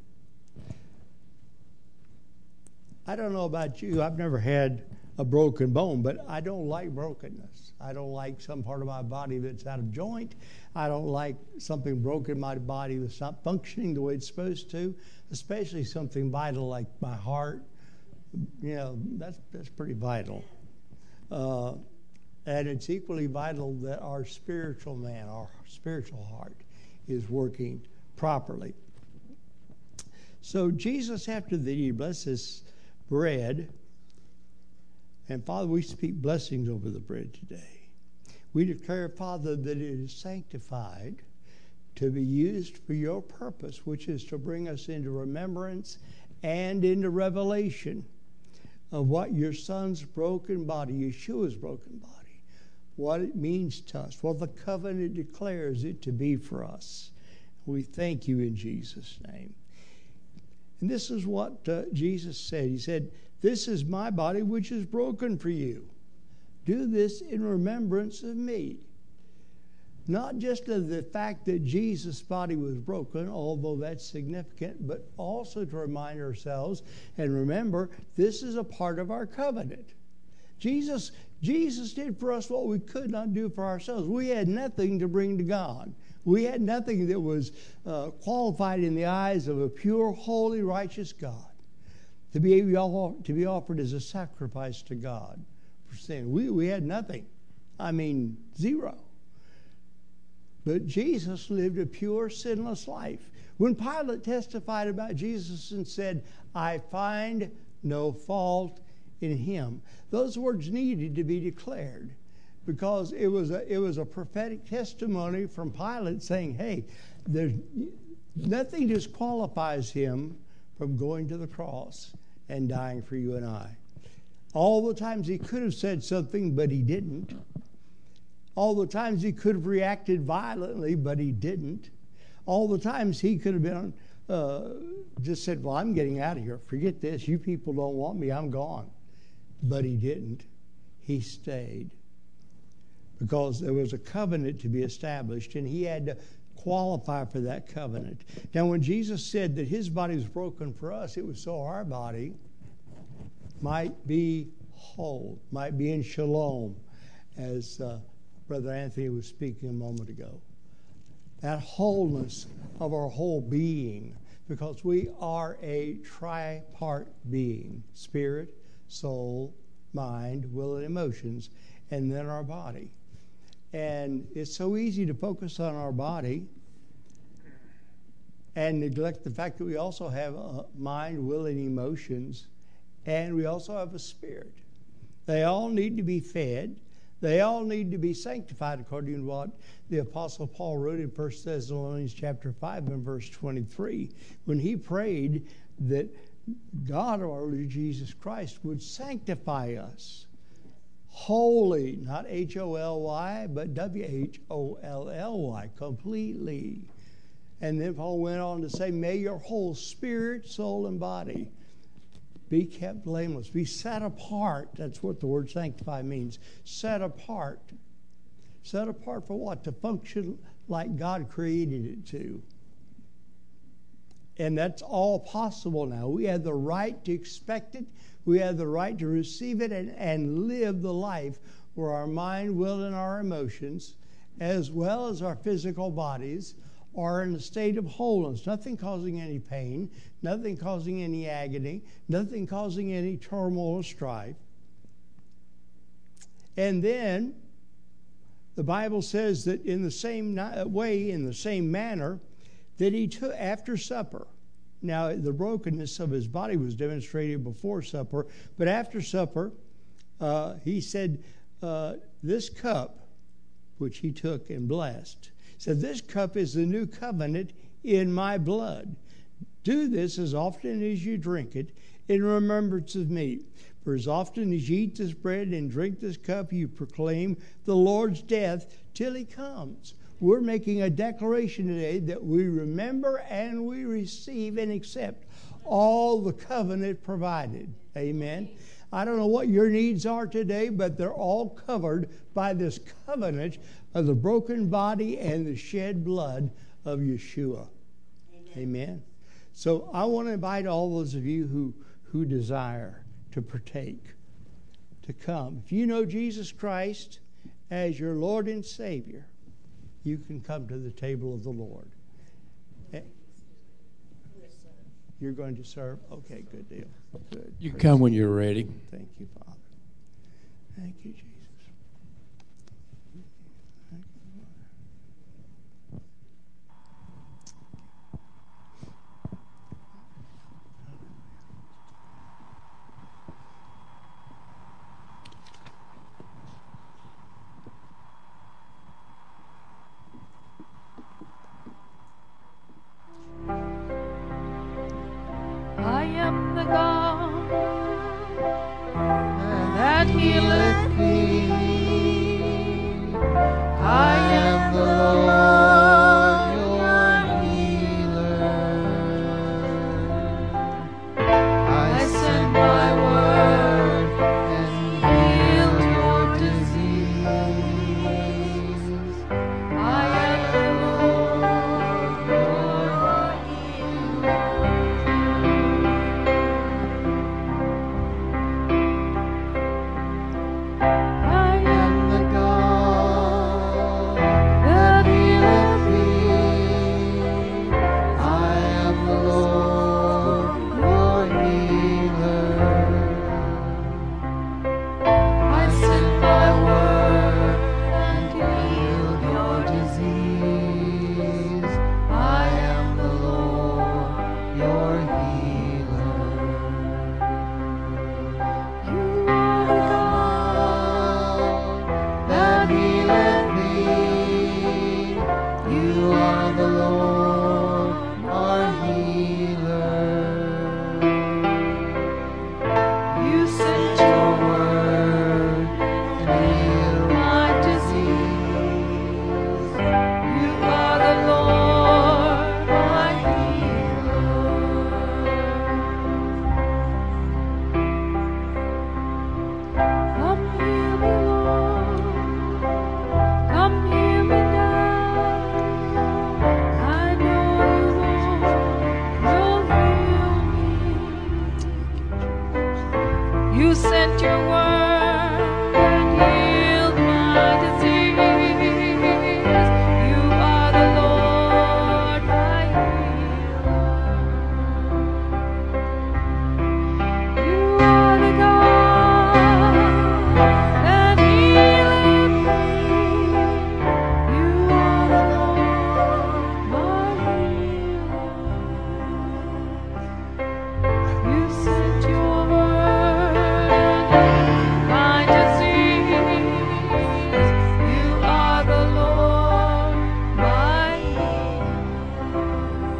I don't know about you. I've never had a broken bone, but I don't like brokenness. I don't like some part of my body that's out of joint. I don't like something broken in my body that's not functioning the way it's supposed to, especially something vital like my heart. You know, that's, that's pretty vital. Uh, and it's equally vital that our spiritual man, our spiritual heart, is working properly. So Jesus, after that, he blesses bread. And Father, we speak blessings over the bread today. We declare, Father, that it is sanctified to be used for your purpose, which is to bring us into remembrance and into revelation of what your Son's broken body, Yeshua's broken body, what it means to us, what the covenant declares it to be for us. We thank you in Jesus' name. And this is what uh, Jesus said. He said, this is my body which is broken for you. Do this in remembrance of me. Not just of the fact that Jesus' body was broken, although that's significant, but also to remind ourselves and remember this is a part of our covenant. Jesus, Jesus did for us what we could not do for ourselves. We had nothing to bring to God. We had nothing that was uh, qualified in the eyes of a pure, holy, righteous God to be able to be offered as a sacrifice to God for sin. We, we had nothing. I mean, zero. But Jesus lived a pure, sinless life. When Pilate testified about Jesus and said, I find no fault in him, those words needed to be declared because it was a, it was a prophetic testimony from Pilate saying, hey, there's nothing disqualifies him from going to the cross and dying for you and I. All the times he could have said something, but he didn't. All the times he could have reacted violently, but he didn't. All the times he could have been uh, just said, well, I'm getting out of here. Forget this. You people don't want me. I'm gone. But he didn't. He stayed. Because there was a covenant to be established, and he had to qualify for that covenant. Now, when Jesus said that his body was broken for us, it was so our body might be whole, might be in shalom, as uh, Brother Anthony was speaking a moment ago. That wholeness of our whole being, because we are a tripart being, spirit, soul, mind, will, and emotions, and then our body. And it's so easy to focus on our body and neglect the fact that we also have a mind, will, and emotions, and we also have a spirit. They all need to be fed. They all need to be sanctified according to what the Apostle Paul wrote in First Thessalonians chapter five and verse twenty-three, when he prayed that God, our Lord Jesus Christ, would sanctify us. Wholly, not H O L Y, but W H O L L Y, completely. And then Paul went on to say, may your whole spirit, soul, and body be kept blameless, be set apart. That's what the word sanctify means. Set apart. Set apart for what? To function like God created it to. And that's all possible now. We have the right to expect it. We have the right to receive it and, and live the life where our mind, will, and our emotions, as well as our physical bodies, are in a state of wholeness, nothing causing any pain, nothing causing any agony, nothing causing any turmoil or strife. And then the Bible says that in the same way, in the same manner, that he took after supper. Now, the brokenness of his body was demonstrated before supper, but after supper, uh, he said, uh, this cup, which he took and blessed, said, this cup is the new covenant in my blood. Do this as often as you drink it in remembrance of me. For as often as you eat this bread and drink this cup, you proclaim the Lord's death till he comes. We're making a declaration today that we remember and we receive and accept all the covenant provided. Amen. I don't know what your needs are today, but they're all covered by this covenant of the broken body and the shed blood of Yeshua. Amen. Amen. So I want to invite all those of you who, who desire to partake, to come. If you know Jesus Christ as your Lord and Savior, you can come to the table of the Lord. You're going to serve? Okay, good deal. Good. You can come when you're ready. Thank you, Father. Thank you, Jesus. Thank you, Lord. I am the God that healeth thee. I am the Lord your healer. I sent my word and healed your disease. I am the Lord your healer. I am the God that healeth thee. I am the Lord your healer. I sent my word and healed your disease. I am the Lord your healer. You are the God that healeth thee. You are the Lord our healer. You sent your word and healed my disease. You are the Lord my healer. Come heal me, Lord. Come heal me now. I know you, Lord, will heal me. You sent your word and healed my disease. You are the Lord my healer. You are the God that healeth me. You are the Lord my healer. You sent your word and healed my disease. You are the Lord my healer.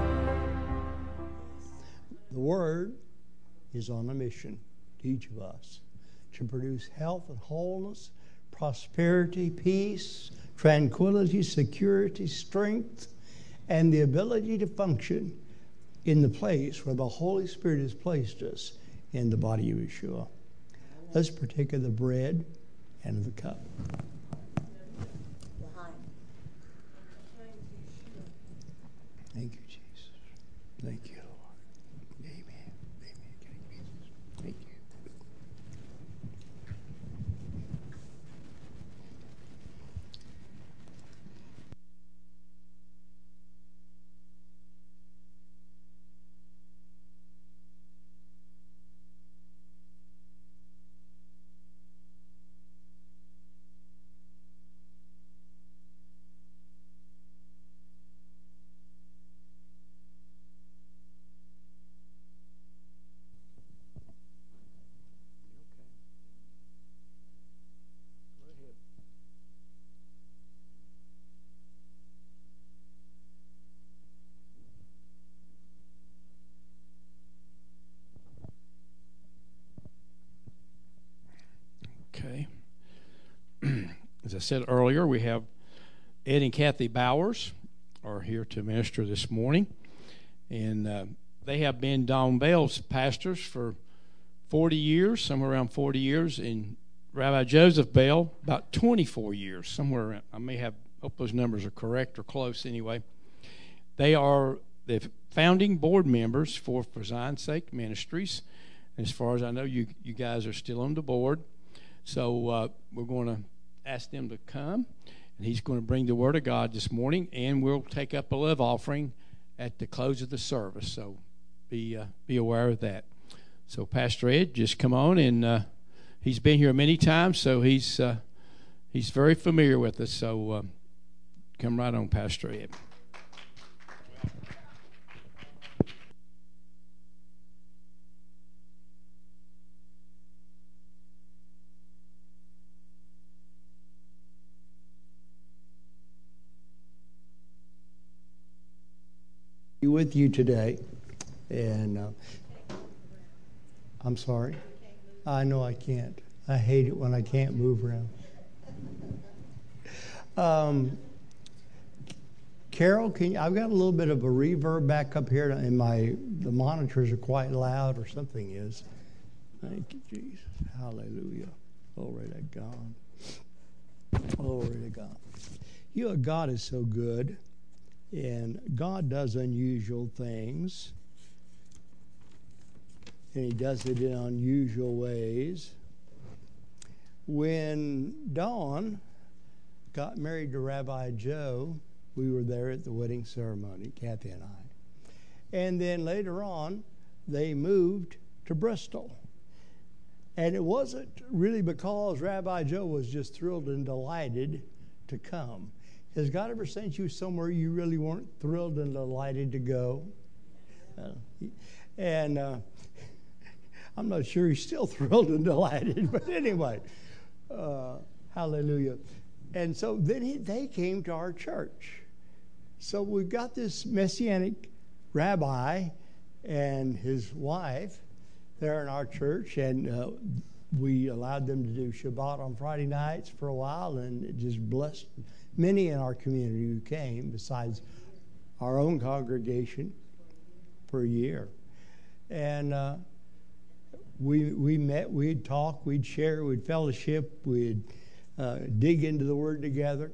The Word is on a mission to each of us to produce health and wholeness, prosperity, peace, tranquility, security, strength, and the ability to function in the place where the Holy Spirit has placed us in the body of Yeshua. Let's partake of the bread and of the cup. Thank you, Jesus. Thank you, Lord. Amen. Amen. Thank you, Jesus. Thank you. Okay. As I said earlier, we have Ed and Kathy Bowers are here to minister this morning. And uh, they have been Don Bell's pastors for forty years, somewhere around forty years, and Rabbi Joseph Bell, about twenty-four years, somewhere around. I may have, hope those numbers are correct or close anyway. They are the founding board members for For Zion's Sake Ministries. As far as I know, you, you guys are still on the board. So uh, we're going to ask them to come, and he's going to bring the Word of God this morning, and we'll take up a love offering at the close of the service. So be uh, be aware of that. So Pastor Ed, just come on, and uh, he's been here many times, so he's uh, he's very familiar with us. So uh, come right on, Pastor Ed. With you today, and uh, I'm sorry. I know I can't. I hate it when I can't move around. Um, Carol, can you, I've got a little bit of a reverb back up here, and my the monitors are quite loud, or something is. Thank you, Jesus. Hallelujah. Glory to God. Glory to God. You know, God is so good. And God does unusual things, and he does it in unusual ways. When Dawn got married to Rabbi Joe, we were there at the wedding ceremony, Kathy and I. And then later on, they moved to Bristol. And it wasn't really because Rabbi Joe was just thrilled and delighted to come. Has God ever sent you somewhere you really weren't thrilled and delighted to go? Uh, and uh, I'm not sure he's still thrilled and delighted, but anyway, uh, hallelujah. And so then he, they came to our church. So we've got this Messianic rabbi and his wife there in our church, and uh, we allowed them to do Shabbat on Friday nights for a while, and it just blessed many in our community who came, besides our own congregation, for a year. And uh, we we met, we'd talk, we'd share, we'd fellowship, we'd uh, dig into the Word together.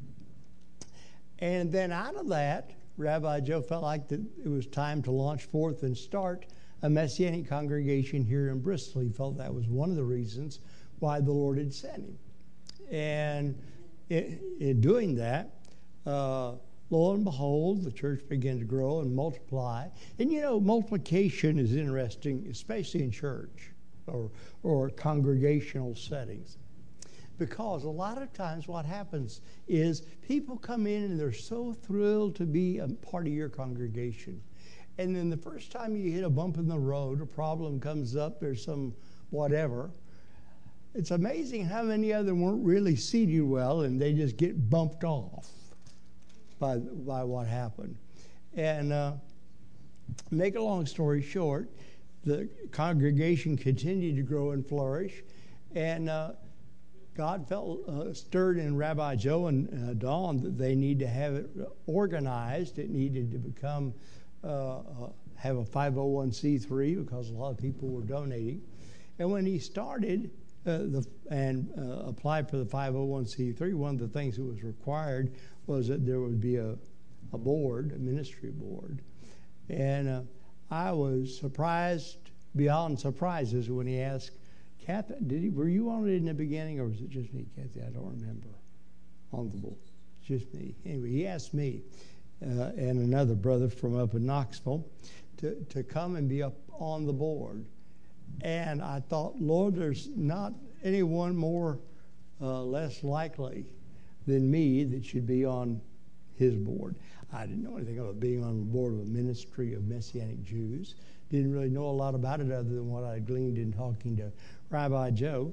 And then out of that, Rabbi Joe felt like that it was time to launch forth and start a Messianic congregation here in Bristol. He felt that was one of the reasons why the Lord had sent him. And In, in doing that, uh, lo and behold, the church began to grow and multiply. And you know, multiplication is interesting, especially in church or or congregational settings, because a lot of times what happens is people come in and they're so thrilled to be a part of your congregation. And then the first time you hit a bump in the road, a problem comes up, there's some whatever, it's amazing how many of them weren't really seated well, and they just get bumped off by by what happened. And uh, make a long story short, the congregation continued to grow and flourish, and uh, God felt uh, stirred in Rabbi Joe and uh, Dawn that they need to have it organized. It needed to become uh, uh, have a five oh one c three because a lot of people were donating. And when he started Uh, the, and uh, apply for the five oh one c three, one of the things that was required was that there would be a, a board, a ministry board. And uh, I was surprised beyond surprises when he asked, Kathy, did he, were you on it in the beginning, or was it just me, Kathy? I don't remember. On the board. Just me. Anyway, he asked me uh, and another brother from up in Knoxville to, to come and be up on the board. And I thought, Lord, there's not anyone more uh, less likely than me that should be on his board. I didn't know anything about being on the board of a ministry of Messianic Jews. Didn't really know a lot about it other than what I gleaned in talking to Rabbi Joe.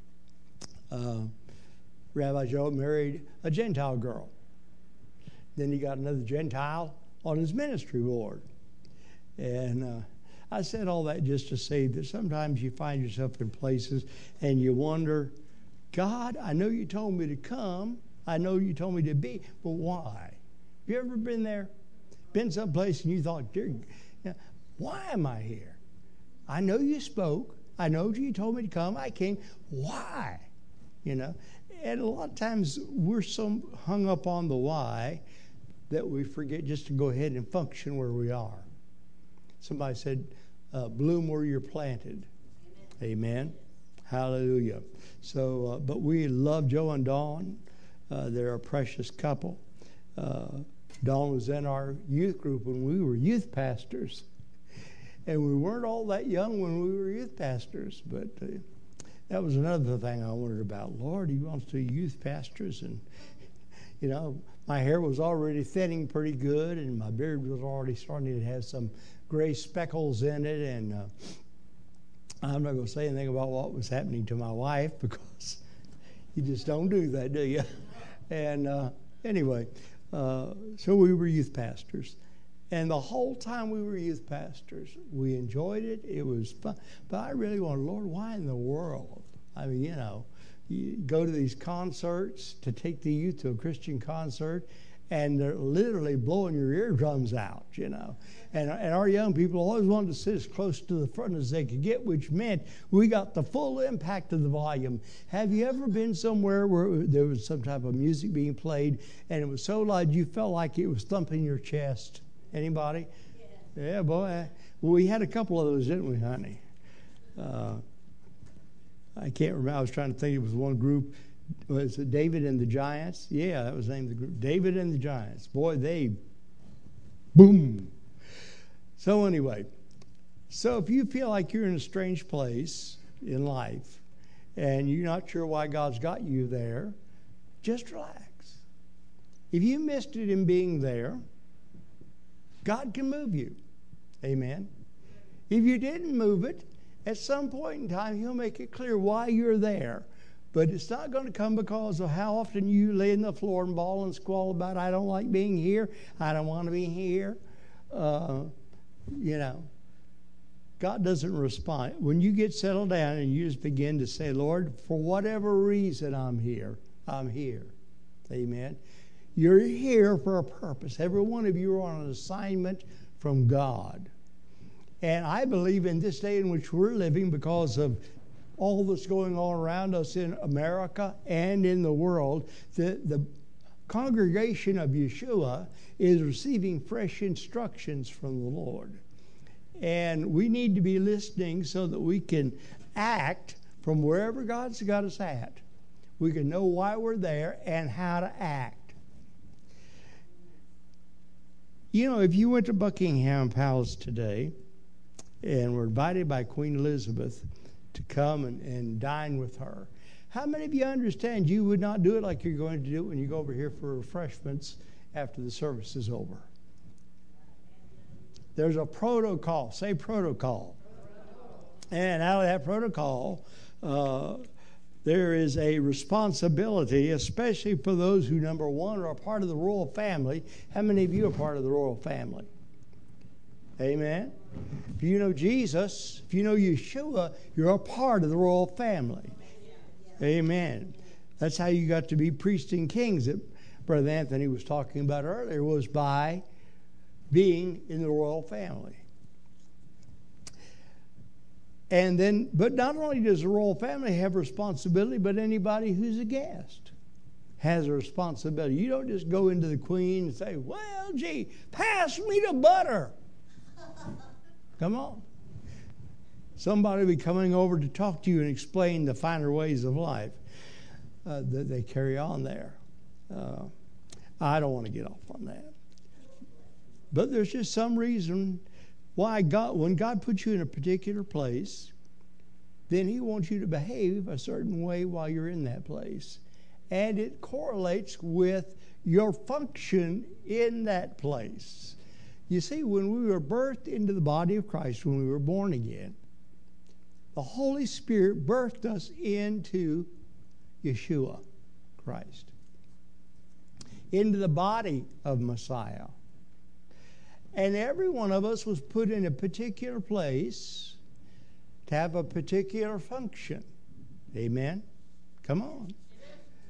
Uh, Rabbi Joe married a Gentile girl. Then he got another Gentile on his ministry board. And uh, I said all that just to say that sometimes you find yourself in places and you wonder, God, I know you told me to come. I know you told me to be, but why? Have you ever been there? Been someplace and you thought, dear, why am I here? I know you spoke. I know you told me to come. I came. Why? You know? And a lot of times we're so hung up on the why that we forget just to go ahead and function where we are. Somebody said, uh, bloom where you're planted. Amen. Amen. Hallelujah. So, uh, but we love Joe and Dawn. Uh, they're a precious couple. Uh, Dawn was in our youth group when we were youth pastors. And we weren't all that young when we were youth pastors. But uh, that was another thing I wondered about. Lord, he wants to be youth pastors. And, you know, my hair was already thinning pretty good, and my beard was already starting to have some gray speckles in it. And uh, I'm not going to say anything about what was happening to my wife, because you just don't do that, do you? And uh, anyway, uh, so we were youth pastors. And the whole time we were youth pastors, we enjoyed it. It was fun. But I really wanted, Lord, why in the world? I mean, you know, you go to these concerts to take the youth to a Christian concert, and they're literally blowing your eardrums out, you know. And, and our young people always wanted to sit as close to the front as they could get, which meant we got the full impact of the volume. Have you ever been somewhere where there was some type of music being played, and it was so loud you felt like it was thumping your chest? Anybody? Yeah, yeah boy. Well, we had a couple of those, didn't we, honey? Uh, I can't remember. I was trying to think. It was one group. Was it David and the Giants? Yeah, that was the name of the group. David and the Giants. Boy, they boom. So anyway, so if you feel like you're in a strange place in life and you're not sure why God's got you there, just relax. If you missed it in being there, God can move you. Amen. If you didn't move it, at some point in time, He'll make it clear why you're there. But it's not going to come because of how often you lay on the floor and bawl and squall about, I don't like being here, I don't want to be here. Uh, you know, God doesn't respond. When you get settled down and you just begin to say, Lord, for whatever reason I'm here, I'm here. Amen. You're here for a purpose. Every one of you are on an assignment from God. And I believe in this day in which we're living, because of all that's going on around us in America and in the world, the, the congregation of Yeshua is receiving fresh instructions from the Lord. And we need to be listening so that we can act from wherever God's got us at. We can know why we're there and how to act. You know, if you went to Buckingham Palace today and were invited by Queen Elizabeth to come and, and dine with her, how many of you understand you would not do it like you're going to do it when you go over here for refreshments after the service is over? There's a protocol. Say protocol. And out of that protocol, uh, there is a responsibility, especially for those who, number one, are a part of the royal family. How many of you are part of the royal family? Amen. If you know Jesus, if you know Yeshua, you're a part of the royal family. Amen. That's how you got to be priests and kings that Brother Anthony was talking about earlier, was by being in the royal family. And then, but not only does the royal family have responsibility, but anybody who's a guest has a responsibility. You don't just go into the Queen and say, well, gee, pass me the butter. Come on. Somebody will be coming over to talk to you and explain the finer ways of life uh, that they carry on there. Uh, I don't want to get off on that. But there's just some reason why God, when God puts you in a particular place, then He wants you to behave a certain way while you're in that place. And it correlates with your function in that place. You see, when we were birthed into the body of Christ, when we were born again, the Holy Spirit birthed us into Yeshua Christ, into the body of Messiah. And every one of us was put in a particular place to have a particular function. Amen? Come on.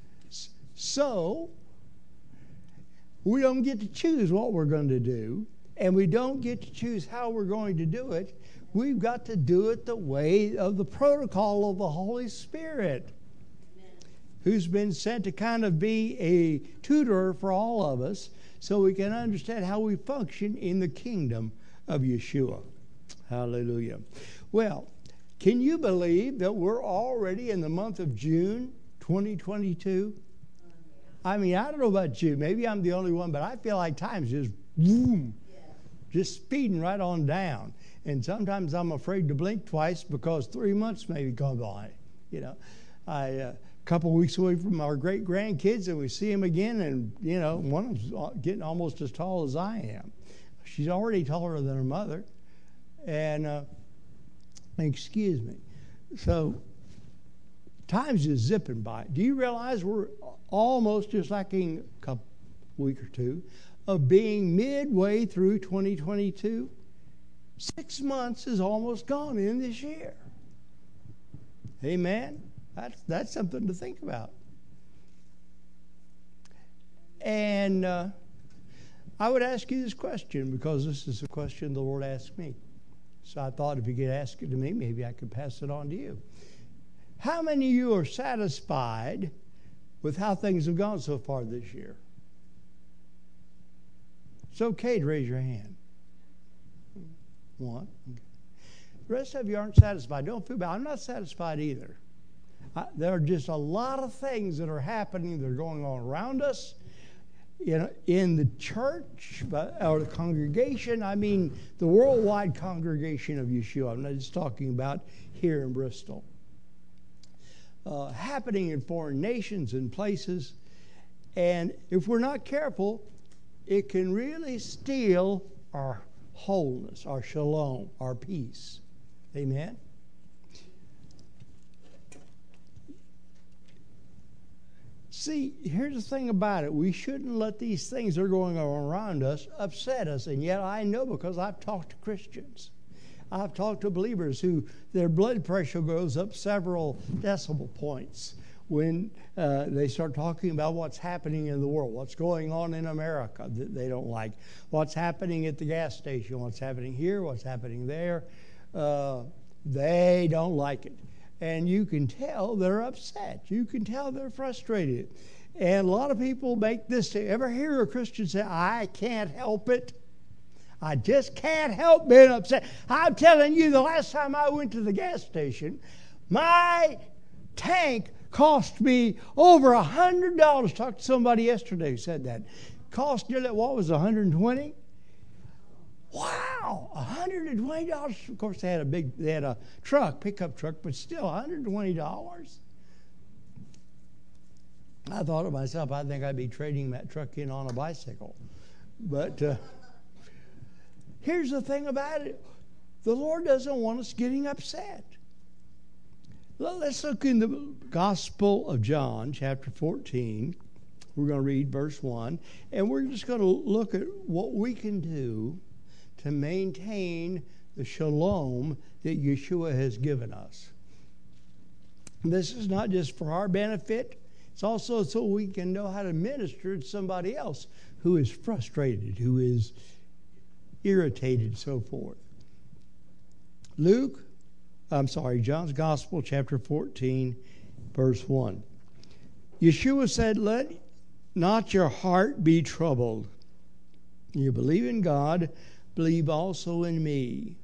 So, we don't get to choose what we're going to do. And we don't get to choose how we're going to do it. We've got to do it the way of the protocol of the Holy Spirit, Amen. Who's been sent to kind of be a tutor for all of us so we can understand how we function in the kingdom of Yeshua. Hallelujah. Well, can you believe that we're already in the month of June twenty twenty-two? I mean, I don't know about you. Maybe I'm the only one, but I feel like time's just boom, just speeding right on down. And sometimes I'm afraid to blink twice because three months maybe gone by. You know, I a uh, couple of weeks away from our great grandkids, and we see them again, and you know, one of them's getting almost as tall as I am. She's already taller than her mother, and uh, excuse me. So time's just zipping by. Do you realize we're almost just like in a couple week or two of being midway through twenty twenty-two? Six months is almost gone in this year. Amen. That's that's something to think about. And uh, I would ask you this question because this is a question the Lord asked me. So I thought if you could ask it to me, maybe I could pass it on to you. How many of you are satisfied with how things have gone so far this year? It's okay to raise your hand. One. Okay. The rest of you aren't satisfied. Don't feel bad. I'm not satisfied either. I, there are just a lot of things that are happening that are going on around us. You know, in the church or the congregation. I mean, the worldwide congregation of Yeshua. I'm not just talking about here in Bristol. Uh, happening in foreign nations and places. And if we're not careful, it can really steal our wholeness, our shalom, our peace. Amen? See, here's the thing about it. We shouldn't let these things that are going on around us upset us. And yet I know because I've talked to Christians. I've talked to believers who their blood pressure goes up several decibel points when uh, they start talking about what's happening in the world, what's going on in America that they don't like, what's happening at the gas station, what's happening here, what's happening there. Uh, they don't like it. And you can tell they're upset. You can tell they're frustrated. And a lot of people make this. Ever hear a Christian say, I can't help it? I just can't help being upset. I'm telling you, the last time I went to the gas station, my tank cost me over one hundred dollars. Talked to somebody yesterday who said that. Cost you, what was it, one hundred twenty dollars? Wow, one hundred twenty dollars. Of course, they had a big, they had a truck, pickup truck, but still one hundred twenty dollars. I thought to myself, I think I'd be trading that truck in on a bicycle. But uh, here's the thing about it. The Lord doesn't want us getting upset. Let's look in the Gospel of John, chapter fourteen. We're going to read verse one. And we're just going to look at what we can do to maintain the shalom that Yeshua has given us. This is not just for our benefit. It's also so we can know how to minister to somebody else who is frustrated, who is irritated, so forth. Luke, I'm sorry, John's Gospel, chapter fourteen, verse one. Yeshua said, let not your heart be troubled. You believe in God, believe also in me.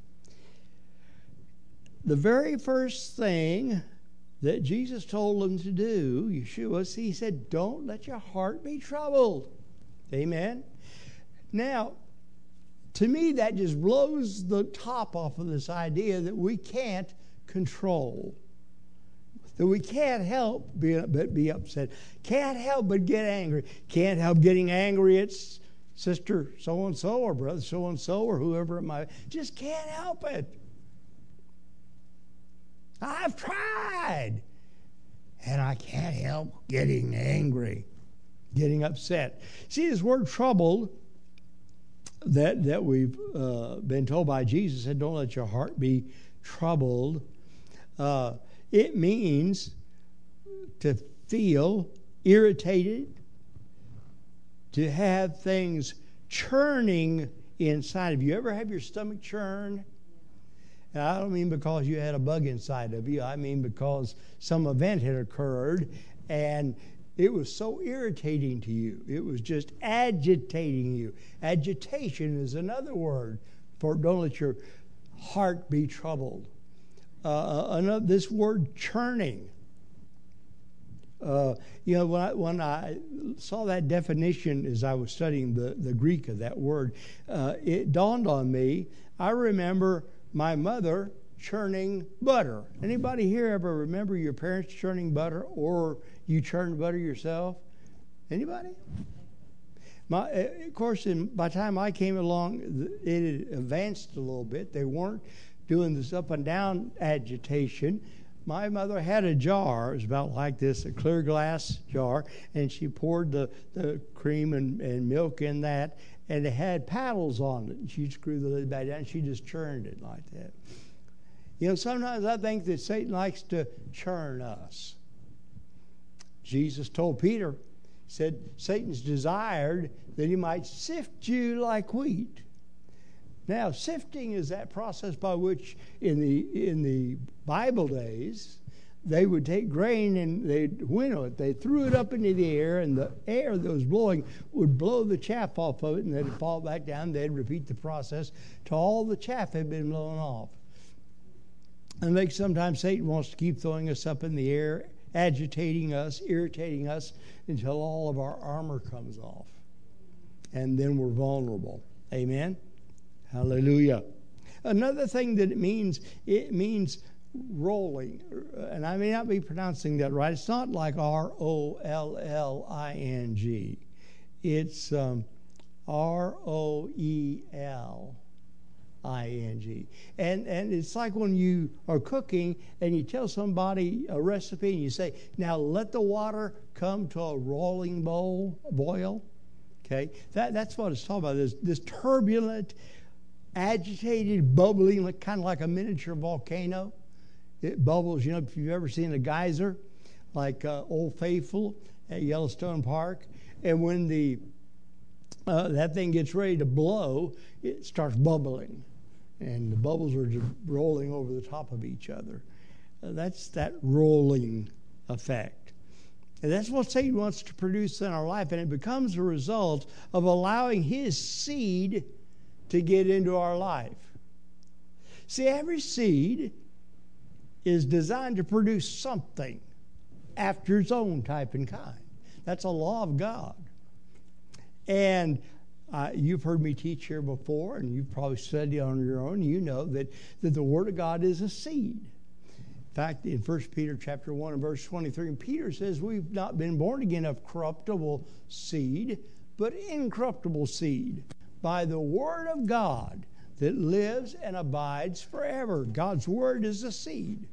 The very first thing that Jesus told them to do, Yeshua, he said, don't let your heart be troubled. Amen? Now, to me, that just blows the top off of this idea that we can't control. That we can't help be, but be upset. Can't help but get angry. Can't help getting angry at sister so-and-so or brother so-and-so or whoever it might be. Just can't help it. I've tried. And I can't help getting angry, getting upset. See, this word troubled that, that we've uh, been told by Jesus, said, don't let your heart be troubled. Uh, it means to feel irritated, to have things churning inside of you. You ever have your stomach churn? And I don't mean because you had a bug inside of you. I mean because some event had occurred and it was so irritating to you. It was just agitating you. Agitation is another word for don't let your heart be troubled. Uh, another, this word churning. Uh, you know, when I, when I saw that definition as I was studying the, the Greek of that word, uh, it dawned on me. I remember my mother churning butter. Anybody here ever remember your parents churning butter, or you churned butter yourself? Anybody? My, of course, in, by the time I came along, it had advanced a little bit. They weren't doing this up and down agitation. My mother had a jar, it was about like this, a clear glass jar, and she poured the, the cream and, and milk in that, and it had paddles on it. And she'd screw the lid back down, and she just churned it like that. You know, sometimes I think that Satan likes to churn us. Jesus told Peter, he said, Satan's desired that he might sift you like wheat. Now, sifting is that process by which in the in the Bible days, they would take grain and they'd winnow it. They threw it up into the air, and the air that was blowing would blow the chaff off of it, and then it'd fall back down. They'd repeat the process till all the chaff had been blown off. And like sometimes Satan wants to keep throwing us up in the air, agitating us, irritating us, until all of our armor comes off. And then we're vulnerable. Amen? Hallelujah. Another thing that it means, it means rolling. And I may not be pronouncing that right. It's not like R O L L I N G. It's um, R O E L I N G. And, and it's like when you are cooking and you tell somebody a recipe and you say, now let the water come to a rolling boil, boil. Okay? That, that's what it's talking about, this, this turbulent, agitated, bubbling, like, kind of like a miniature volcano. It bubbles. You know, if you've ever seen a geyser, like uh, Old Faithful at Yellowstone Park, and when the uh, that thing gets ready to blow, it starts bubbling, and the bubbles are just rolling over the top of each other. Uh, that's that rolling effect. And that's what Satan wants to produce in our life, and it becomes a result of allowing his seed to get into our life. See, every seed is designed to produce something after its own type and kind. That's a law of God. And uh, you've heard me teach here before, and you've probably studied on your own. You know that, that the Word of God is a seed. In fact, in First Peter chapter one and verse twenty-three, Peter says we've not been born again of corruptible seed, but incorruptible seed, by the Word of God that lives and abides forever. God's Word is a seed.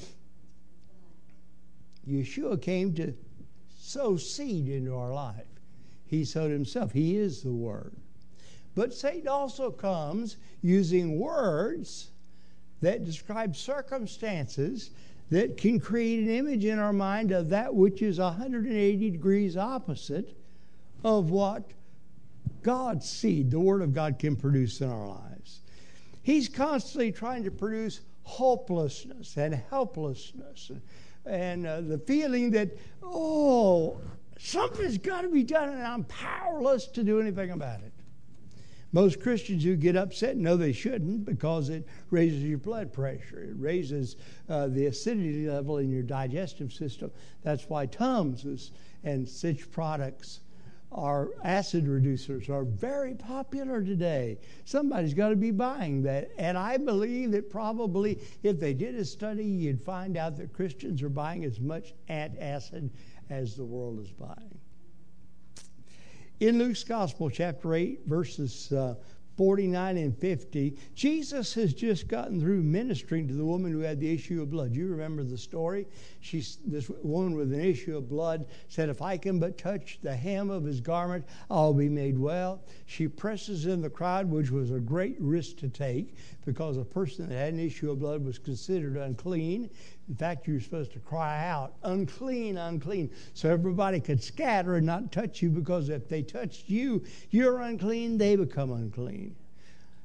Yeshua came to sow seed into our life. He sowed himself. He is the Word. But Satan also comes using words that describe circumstances that can create an image in our mind of that which is one hundred eighty degrees opposite of what God's seed, the Word of God, can produce in our lives. He's constantly trying to produce hopelessness and helplessness and, and uh, the feeling that, oh, something's got to be done and I'm powerless to do anything about it. Most Christians who get upset know they shouldn't, because it raises your blood pressure. It raises uh, the acidity level in your digestive system. That's why Tums is, and such products, our acid reducers, are very popular today. Somebody's got to be buying that. And I believe that probably if they did a study, you'd find out that Christians are buying as much antacid as the world is buying. In Luke's Gospel, chapter eight, verses uh, forty-nine and fifty, Jesus has just gotten through ministering to the woman who had the issue of blood. You remember the story? She's, this woman with an issue of blood said, if I can but touch the hem of his garment, I'll be made well. She presses in the crowd, which was a great risk to take, because a person that had an issue of blood was considered unclean. In fact, you were supposed to cry out, unclean, unclean, so everybody could scatter and not touch you, because if they touched you, you're unclean, they become unclean.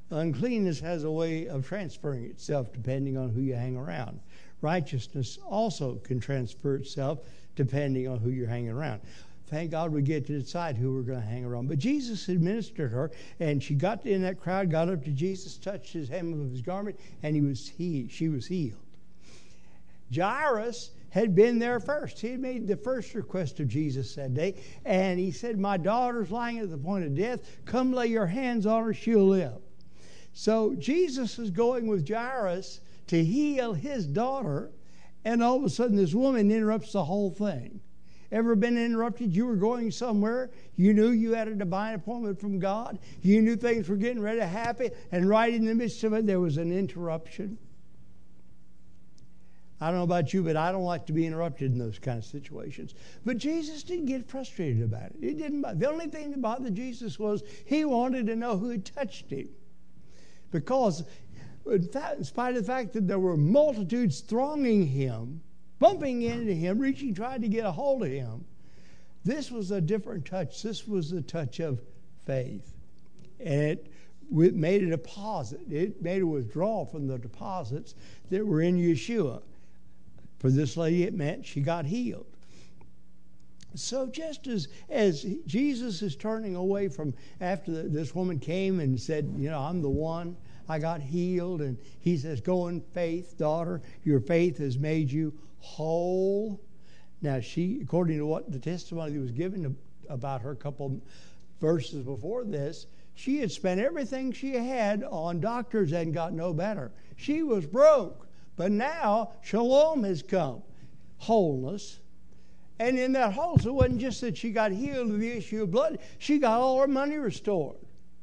Uncleanness has a way of transferring itself depending on who you hang around. Righteousness also can transfer itself depending on who you're hanging around. Thank God we get to decide who we're going to hang around. But Jesus administered her, and she got in that crowd, got up to Jesus, touched his hem of his garment, and he was he, she was healed. Jairus had been there first. He had made the first request of Jesus that day, and he said, my daughter's lying at the point of death. Come lay your hands on her, she'll live. So Jesus is going with Jairus to heal his daughter, and all of a sudden this woman interrupts the whole thing. Ever been interrupted? You were going somewhere. You knew you had a divine appointment from God. You knew things were getting ready to happen, and right in the midst of it, there was an interruption. I don't know about you, but I don't like to be interrupted in those kind of situations. But Jesus didn't get frustrated about it. It didn't bother. The only thing that bothered Jesus was he wanted to know who had touched him. Because in, fact, in spite of the fact that there were multitudes thronging him, bumping into him, reaching, trying to get a hold of him, this was a different touch. This was the touch of faith. And it made a deposit. It made a withdrawal from the deposits that were in Yeshua. For this lady, it meant she got healed. So just as, as Jesus is turning away from, after the, this woman came and said, you know, I'm the one, I got healed. And he says, go in faith, daughter, your faith has made you whole. Now she, according to what the testimony that was given about her a couple verses before this, she had spent everything she had on doctors and got no better. She was broke. But now shalom has come, wholeness. And in that wholeness, it wasn't just that she got healed of the issue of blood. She got all her money restored.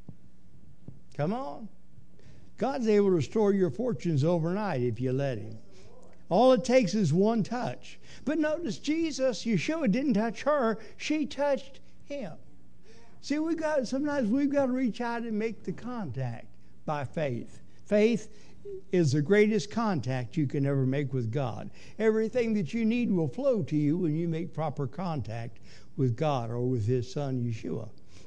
Come on. God's able to restore your fortunes overnight if you let him. All it takes is one touch. But notice Jesus, Yeshua, didn't touch her. She touched him. See, we got sometimes we've got to reach out and make the contact by faith. Faith is the greatest contact you can ever make with God. Everything that you need will flow to you when you make proper contact with God or with his son, Yeshua.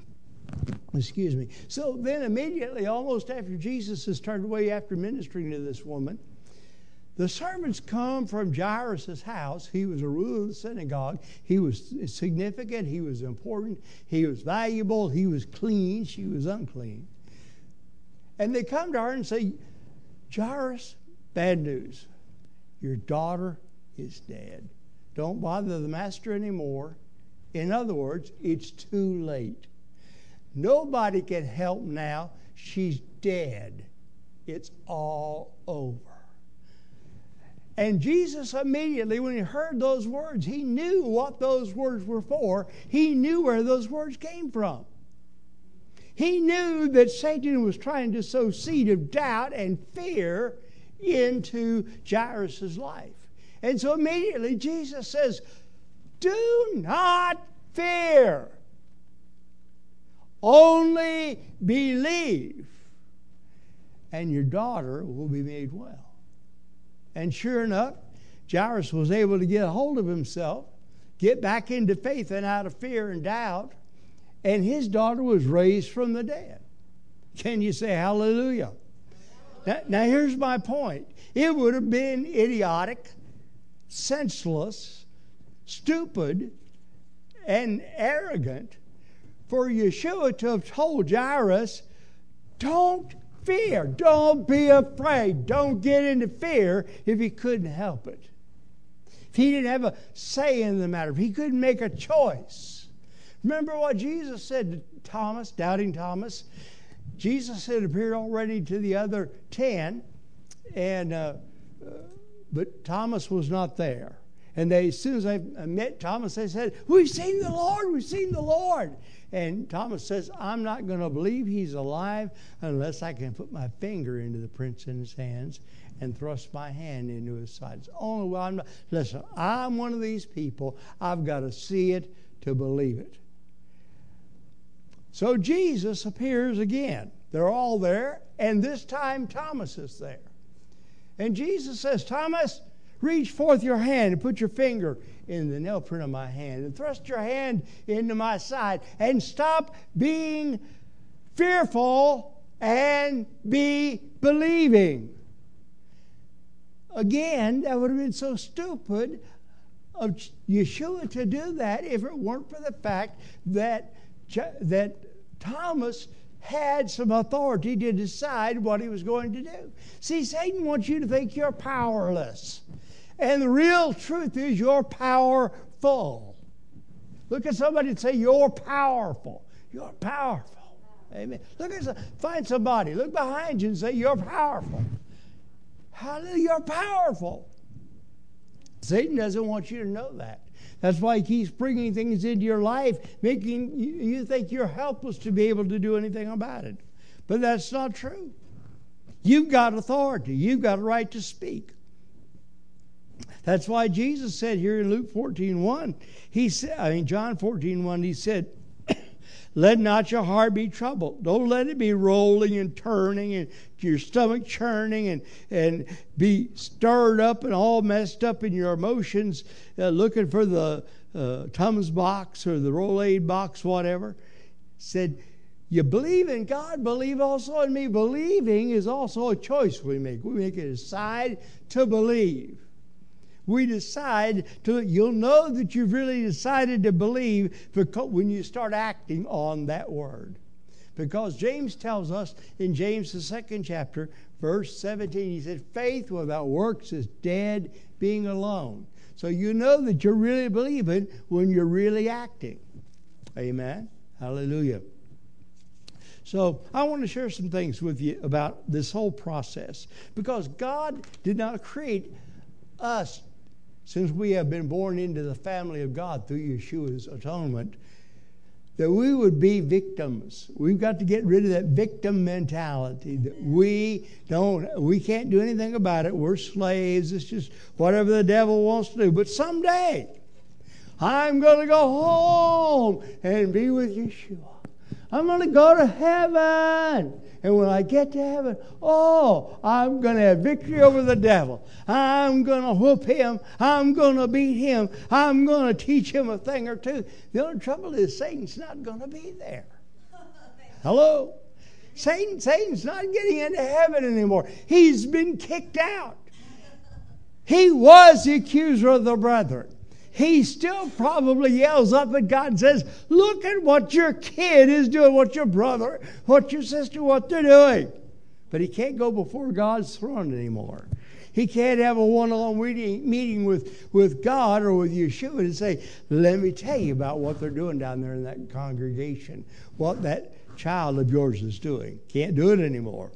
Excuse me. So then immediately, almost after Jesus has turned away after ministering to this woman, the servants come from Jairus' house. He was a ruler of the synagogue. He was significant. He was important. He was valuable. He was clean. She was unclean. And they come to her and say, Jairus, bad news. Your daughter is dead. Don't bother the master anymore. In other words, it's too late. Nobody can help now. She's dead. It's all over. And Jesus immediately, when he heard those words, he knew what those words were for. He knew where those words came from. He knew that Satan was trying to sow seed of doubt and fear into Jairus' life. And so immediately Jesus says, do not fear. Only believe, and your daughter will be made well. And sure enough, Jairus was able to get a hold of himself, get back into faith and out of fear and doubt, and his daughter was raised from the dead. Can you say hallelujah? Now, now here's my point. It would have been idiotic, senseless, stupid, and arrogant for Yeshua to have told Jairus, don't fear, don't be afraid, don't get into fear if he couldn't help it. If he didn't have a say in the matter, if he couldn't make a choice. Remember what Jesus said to Thomas, doubting Thomas? Jesus had appeared already to the other ten, and uh, uh, but Thomas was not there. And they, as soon as I met Thomas, they said, we've seen the Lord, we've seen the Lord. And Thomas says, I'm not going to believe he's alive unless I can put my finger into the prints in his hands and thrust my hand into his side. It's only well, I'm not. Listen, I'm one of these people. I've got to see it to believe it. So Jesus appears again. They're all there, and this time Thomas is there. And Jesus says, Thomas, reach forth your hand and put your finger in the nail print of my hand and thrust your hand into my side and stop being fearful and be believing. Again, that would have been so stupid of Yeshua to do that if it weren't for the fact that, that Thomas had some authority to decide what he was going to do. See, Satan wants you to think you're powerless. And the real truth is you're powerful. Look at somebody and say, you're powerful. You're powerful. Amen. Look at find somebody. Look behind you and say, you're powerful. Hallelujah, you're powerful. Satan doesn't want you to know that. That's why he keeps bringing things into your life, making you, you think you're helpless to be able to do anything about it. But that's not true. You've got authority. You've got a right to speak. That's why Jesus said here in Luke fourteen one, he said, I mean John fourteen one, he said, let not your heart be troubled. Don't let it be rolling and turning and your stomach churning and, and be stirred up and all messed up in your emotions, uh, looking for the uh, Tums box or the Rolade box, whatever. Said, you believe in God, believe also in me. Believing is also a choice we make. We make a decide to believe. We decide to, you'll know that you've really decided to believe because when you start acting on that word. Because James tells us in James, the second chapter, verse seventeen, he said, faith without works is dead, being alone. So you know that you're really believing when you're really acting. Amen. Hallelujah. So I want to share some things with you about this whole process. Because God did not create us, since we have been born into the family of God through Yeshua's atonement, that we would be victims. We've got to get rid of that victim mentality that we don't, we can't do anything about it. We're slaves. It's just whatever the devil wants to do. But someday, I'm going to go home and be with Yeshua. I'm going to go to heaven. And when I get to heaven, oh, I'm going to have victory over the devil. I'm going to whoop him. I'm going to beat him. I'm going to teach him a thing or two. The only trouble is Satan's not going to be there. Hello? Satan, Satan's not getting into heaven anymore. He's been kicked out. He was the accuser of the brethren. He still probably yells up at God and says, look at what your kid is doing, what your brother, what your sister, what they're doing. But he can't go before God's throne anymore. He can't have a one-on-one meeting, meeting with, with God or with Yeshua and say, let me tell you about what they're doing down there in that congregation, what that child of yours is doing. Can't do it anymore.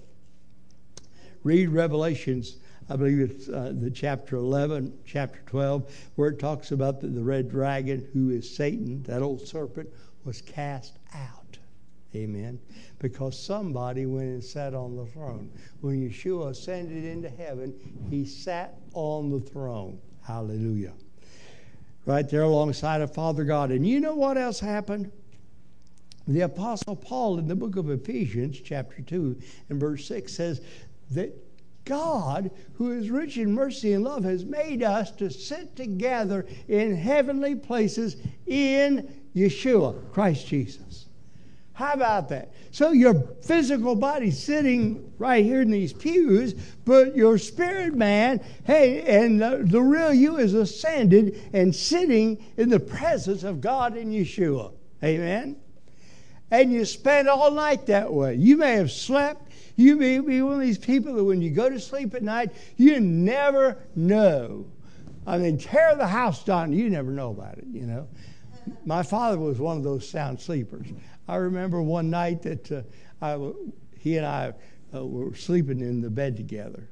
Read Revelations, I believe it's uh, the chapter eleven, chapter twelve, where it talks about that the red dragon, who is Satan, that old serpent, was cast out. Amen. Because somebody went and sat on the throne. When Yeshua ascended into heaven, he sat on the throne. Hallelujah. Right there alongside of Father God. And you know what else happened? The Apostle Paul in the book of Ephesians, chapter two, and verse six says that God, who is rich in mercy and love, has made us to sit together in heavenly places in Yeshua, Christ Jesus. How about that? So your physical body sitting right here in these pews, but your spirit man, hey, and the, the real you is ascended and sitting in the presence of God in Yeshua. Amen? And you spend all night that way. You may have slept. You may be one of these people that when you go to sleep at night, you never know. I mean, tear the house down, you never know about it, you know. My father was one of those sound sleepers. I remember one night that uh, I, he and I uh, were sleeping in the bed together.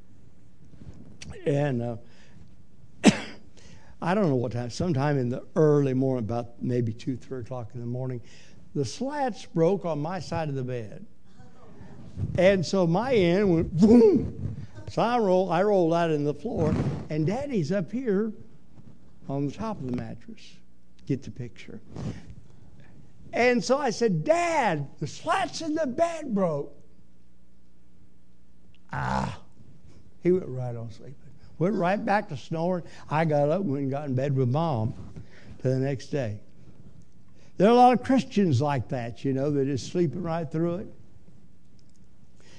And uh, I don't know what time, sometime in the early morning, about maybe two, three o'clock in the morning, the slats broke on my side of the bed. And so my end went boom. So I roll, I rolled out in the floor, and Daddy's up here on the top of the mattress. Get the picture. And so I said, Dad, the slats in the bed broke. Ah, he went right on sleeping. Went right back to snoring. I got up and went and got in bed with Mom to the next day. There are a lot of Christians like that, you know, that is sleeping right through it.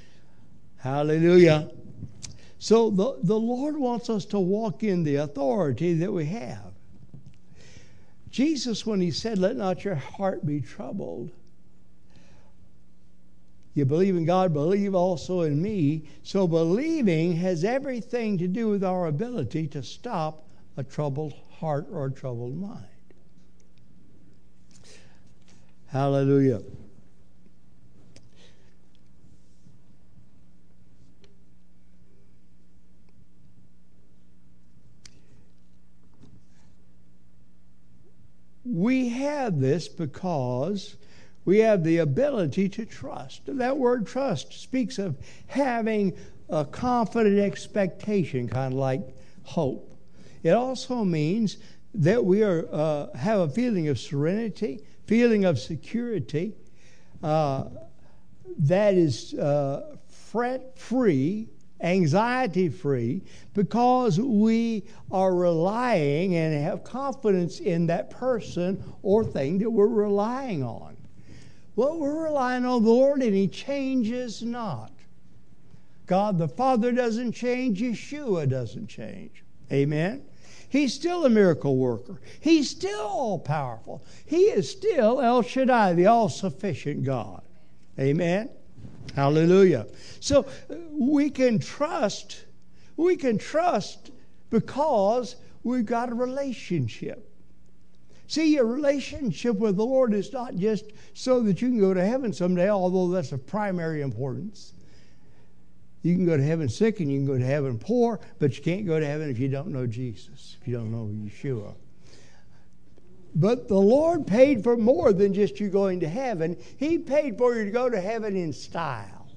Hallelujah. So the, the Lord wants us to walk in the authority that we have. Jesus, when he said, let not your heart be troubled, you believe in God, believe also in me. So believing has everything to do with our ability to stop a troubled heart or a troubled mind. Hallelujah. We have this because we have the ability to trust. That word trust speaks of having a confident expectation, kind of like hope. It also means that we are uh, have a feeling of serenity, feeling of security uh, that is uh, fret-free, anxiety-free, because we are relying and have confidence in that person or thing that we're relying on. Well, we're relying on the Lord, and He changes not. God the Father doesn't change. Yeshua doesn't change. Amen? He's still a miracle worker. He's still all-powerful. He is still El Shaddai, the all-sufficient God. Amen? Hallelujah. So we can trust, we can trust because we've got a relationship. See, your relationship with the Lord is not just so that you can go to heaven someday, although that's of primary importance. You can go to heaven sick and you can go to heaven poor, but you can't go to heaven if you don't know Jesus, if you don't know Yeshua. But the Lord paid for more than just you going to heaven. He paid for you to go to heaven in style.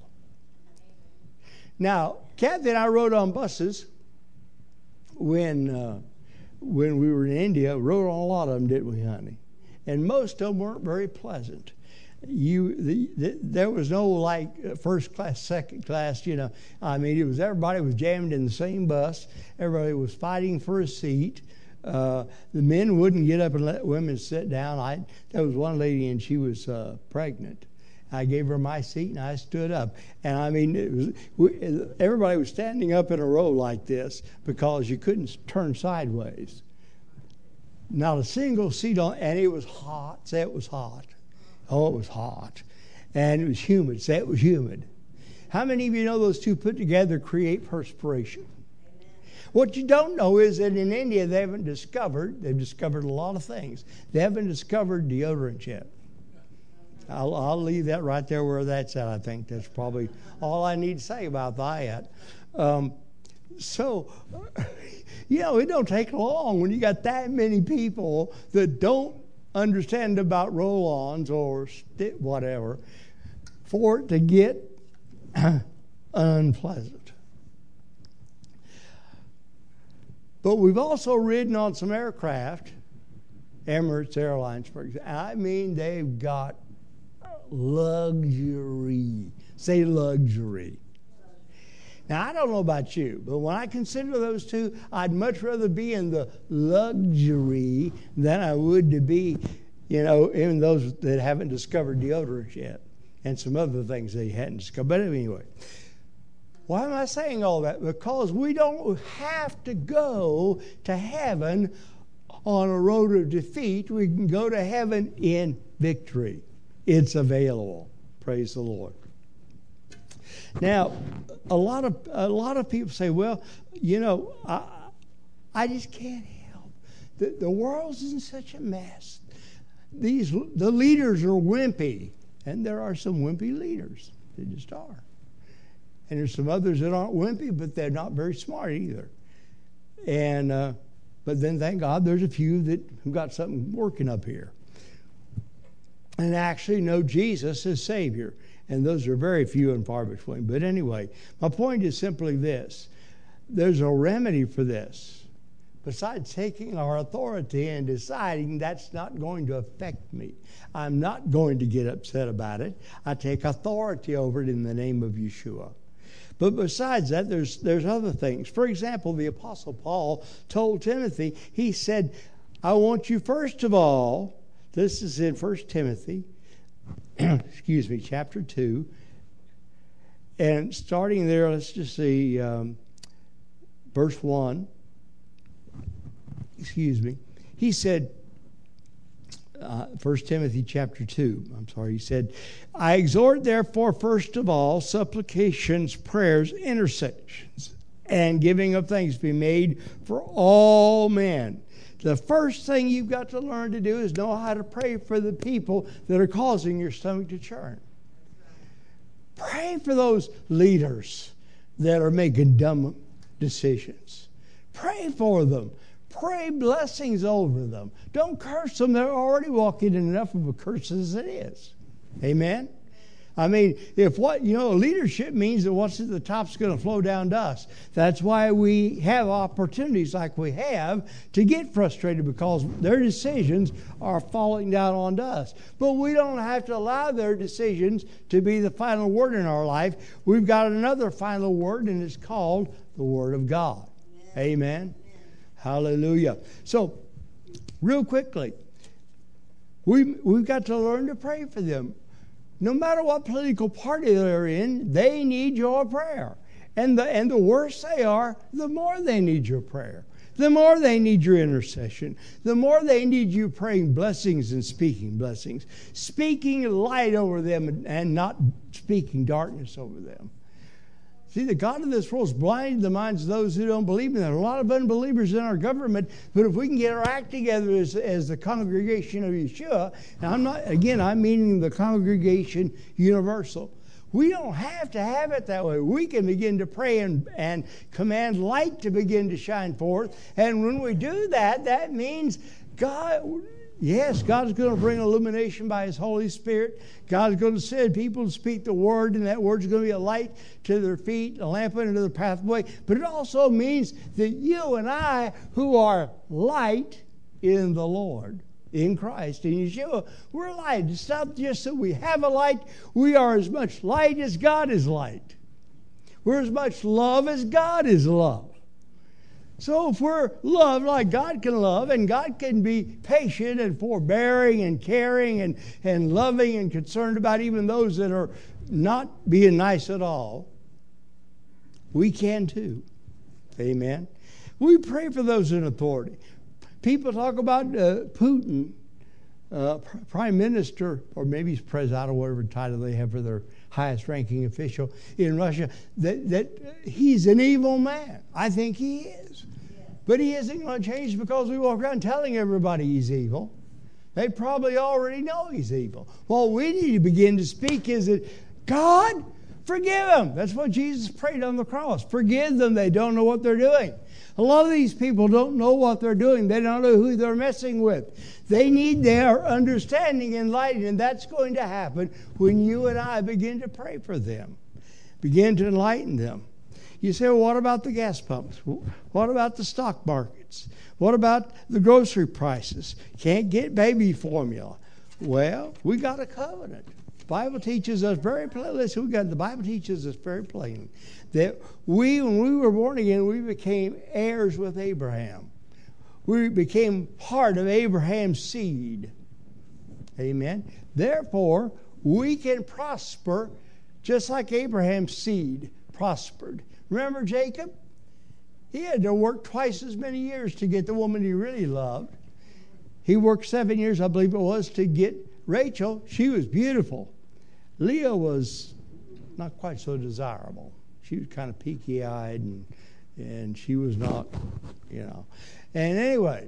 Now, Kathy and I rode on buses when uh, when we were in India. Rode on a lot of them, didn't we, honey? And most of them weren't very pleasant. You, the, the, there was no like first class, second class. You know, I mean, it was everybody was jammed in the same bus. Everybody was fighting for a seat. Uh, the men wouldn't get up and let women sit down. I there was one lady and she was uh, pregnant. I gave her my seat and I stood up. And I mean, it was, we, everybody was standing up in a row like this because you couldn't turn sideways. Not a single seat on, and it was hot. Say it was hot. Oh, it was hot. And it was humid. Say it was humid. How many of you know those two put together create perspiration? What you don't know is that in India they haven't discovered, they've discovered a lot of things. They haven't discovered deodorant yet. I'll, I'll leave that right there where that's at. I think that's probably all I need to say about that. Um, so, you know, it don't take long when you got that many people that don't understand about roll-ons or st- whatever for it to get unpleasant. But we've also ridden on some aircraft, Emirates Airlines, for example. I mean, they've got luxury. Say luxury. Now, I don't know about you, but when I consider those two, I'd much rather be in the luxury than I would to be, you know, in those that haven't discovered deodorant yet and some other things they hadn't discovered. But anyway, why am I saying all that? Because we don't have to go to heaven on a road of defeat. We can go to heaven in victory. It's available. Praise the Lord. Now, a lot of a lot of people say, well, you know, I, I just can't help. The, the world's in such a mess. These the leaders are wimpy, and there are some wimpy leaders. They just are. And there's some others that aren't wimpy, but they're not very smart either. And uh, but then, thank God, there's a few that who got something working up here and actually know Jesus as Savior. And those are very few and far between. But anyway, my point is simply this. There's a remedy for this. Besides taking our authority and deciding that's not going to affect me. I'm not going to get upset about it. I take authority over it in the name of Yeshua. But besides that, there's there's other things. For example, the Apostle Paul told Timothy, he said, I want you first of all, this is in First Timothy, excuse me, chapter two, And starting there, let's just see, um, verse one. Excuse me. He said, uh, First Timothy chapter two, I'm sorry, he said, I exhort therefore first of all supplications, prayers, intercessions, and giving of thanks be made for all men. The first thing you've got to learn to do is know how to pray for the people that are causing your stomach to churn. Pray for those leaders that are making dumb decisions. Pray for them. Pray blessings over them. Don't curse them. They're already walking in enough of a curse as it is. Amen? I mean, if what, you know, leadership means that what's at the top is going to flow down to us. That's why we have opportunities like we have to get frustrated, because their decisions are falling down onto us. But we don't have to allow their decisions to be the final word in our life. We've got another final word, and it's called the Word of God. Amen. Amen. Hallelujah. So, real quickly, we, we've got to learn to pray for them. No matter what political party they're in, they need your prayer. And the, and the worse they are, the more they need your prayer. The more they need your intercession. The more they need you praying blessings and speaking blessings. Speaking light over them and, and not speaking darkness over them. See, the God of this world has blinded the minds of those who don't believe in that. There are a lot of unbelievers in our government, but if we can get our act together as, as the congregation of Yeshua, and I'm not, again, I'm meaning the congregation universal. We don't have to have it that way. We can begin to pray and, and command light to begin to shine forth. And when we do that, that means God... Yes, God is going to bring illumination by His Holy Spirit. God is going to send people to speak the Word, and that Word is going to be a light to their feet, a lamp into their pathway. But it also means that you and I, who are light in the Lord, in Christ, in Yeshua, we're light. It's not just that we have a light. We are as much light as God is light. We're as much love as God is love. So if we're loved like God can love, and God can be patient and forbearing and caring and, and loving and concerned about even those that are not being nice at all, we can too. Amen. We pray for those in authority. People talk about uh, Putin, uh, prime minister, or maybe he's president, or whatever title they have for their highest ranking official in Russia, that, that he's an evil man. I think he is. But he isn't going to change because we walk around telling everybody he's evil. They probably already know he's evil. What we need to begin to speak is that, God, forgive them. That's what Jesus prayed on the cross. Forgive them. They don't know what they're doing. A lot of these people don't know what they're doing. They don't know who they're messing with. They need their understanding enlightened, and that's going to happen when you and I begin to pray for them, begin to enlighten them. You say, well, what about the gas pumps? What about the stock markets? What about the grocery prices? Can't get baby formula. Well, we got a covenant. The Bible teaches us very plainly. Listen, we got the Bible teaches us very plainly that we, when we were born again, we became heirs with Abraham. We became part of Abraham's seed. Amen. Therefore, we can prosper just like Abraham's seed prospered. Remember Jacob? He had to work twice as many years to get the woman he really loved. He worked seven years, I believe it was, to get Rachel. She was beautiful. Leah was not quite so desirable. She was kind of peaky-eyed, and, and she was not, you know. And anyway,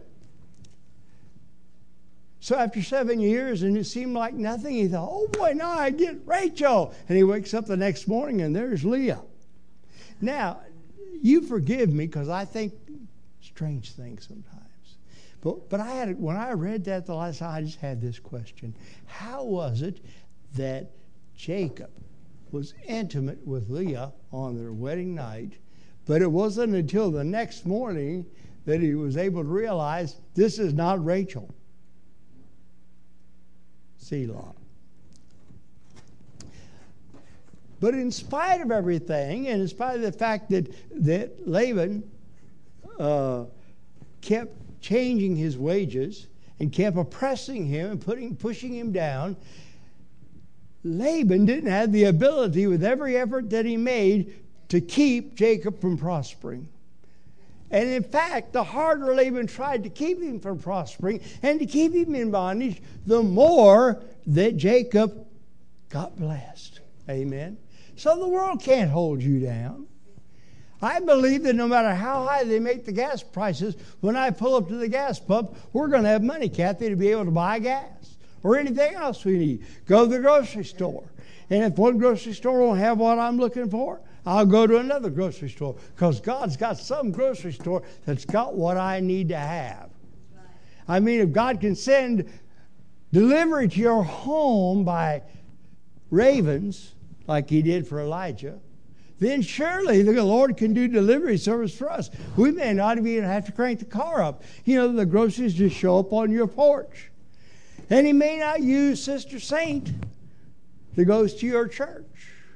so after seven years, and it seemed like nothing, he thought, oh boy, now I get Rachel. And he wakes up the next morning, and there's Leah. Now, you forgive me because I think strange things sometimes. But but I had when I read that the last time, I just had this question. How was it that Jacob was intimate with Leah on their wedding night, but it wasn't until the next morning that he was able to realize this is not Rachel? Selah. But in spite of everything, and in spite of the fact that, that Laban uh, kept changing his wages and kept oppressing him and putting, pushing him down, Laban didn't have the ability, with every effort that he made, to keep Jacob from prospering. And in fact, the harder Laban tried to keep him from prospering and to keep him in bondage, the more that Jacob got blessed. Amen. So the world can't hold you down. I believe that no matter how high they make the gas prices, when I pull up to the gas pump, we're going to have money, Kathy, to be able to buy gas or anything else we need. Go to the grocery store. And if one grocery store won't have what I'm looking for, I'll go to another grocery store, because God's got some grocery store that's got what I need to have. I mean, if God can send delivery to your home by ravens, like he did for Elijah, then surely the Lord can do delivery service for us. We may not even have to crank the car up. You know, the groceries just show up on your porch. And he may not use Sister Saint that goes to your church.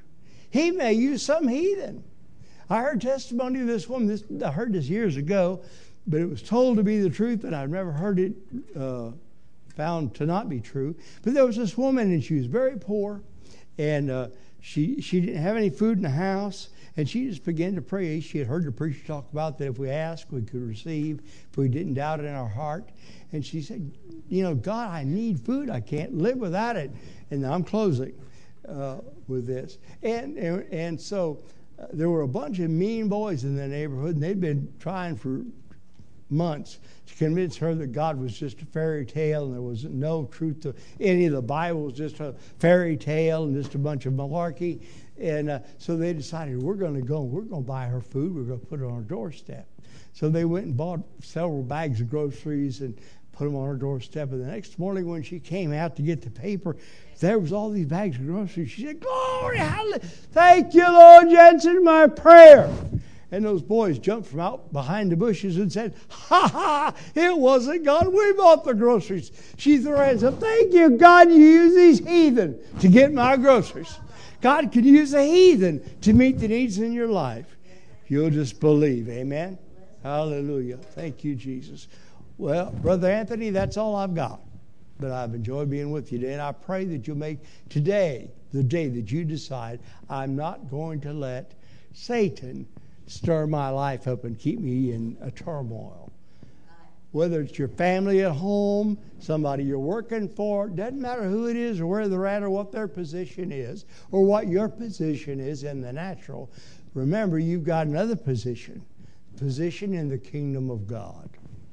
He may use some heathen. I heard testimony of this woman. This, I heard this years ago, but it was told to be the truth, and I've never heard it uh, found to not be true. But there was this woman, and she was very poor, and uh, she she didn't have any food in the house, and she just began to pray. She had heard the preacher talk about that if we ask, we could receive, if we didn't doubt it in our heart. And she said, you know, God, I need food. I can't live without it. And I'm closing. Uh, with this. And, and, and so uh, there were a bunch of mean boys in the neighborhood, and they'd been trying for months to convince her that God was just a fairy tale and there was no truth to any of the Bible. It was just a fairy tale and just a bunch of malarkey. And uh, so they decided, we're going to go, we're going to buy her food, we're going to put it on her doorstep. So they went and bought several bags of groceries and put them on her doorstep. And the next morning when she came out to get the paper, there was all these bags of groceries. She said, glory, hallelujah. Thank you, Lord, you answered my prayer. And those boys jumped from out behind the bushes and said, ha ha, it wasn't God. We bought the groceries. She threw her hands up. Thank you, God, you use these heathen to get my groceries. God can use a heathen to meet the needs in your life. You'll just believe. Amen. Hallelujah. Thank you, Jesus. Well, Brother Anthony, that's all I've got. But I've enjoyed being with you today, and I pray that you'll make today the day that you decide, I'm not going to let Satan stir my life up and keep me in a turmoil. Whether it's your family at home, somebody you're working for, doesn't matter who it is or where they're at or what their position is or what your position is in the natural, remember you've got another position, position in the kingdom of God.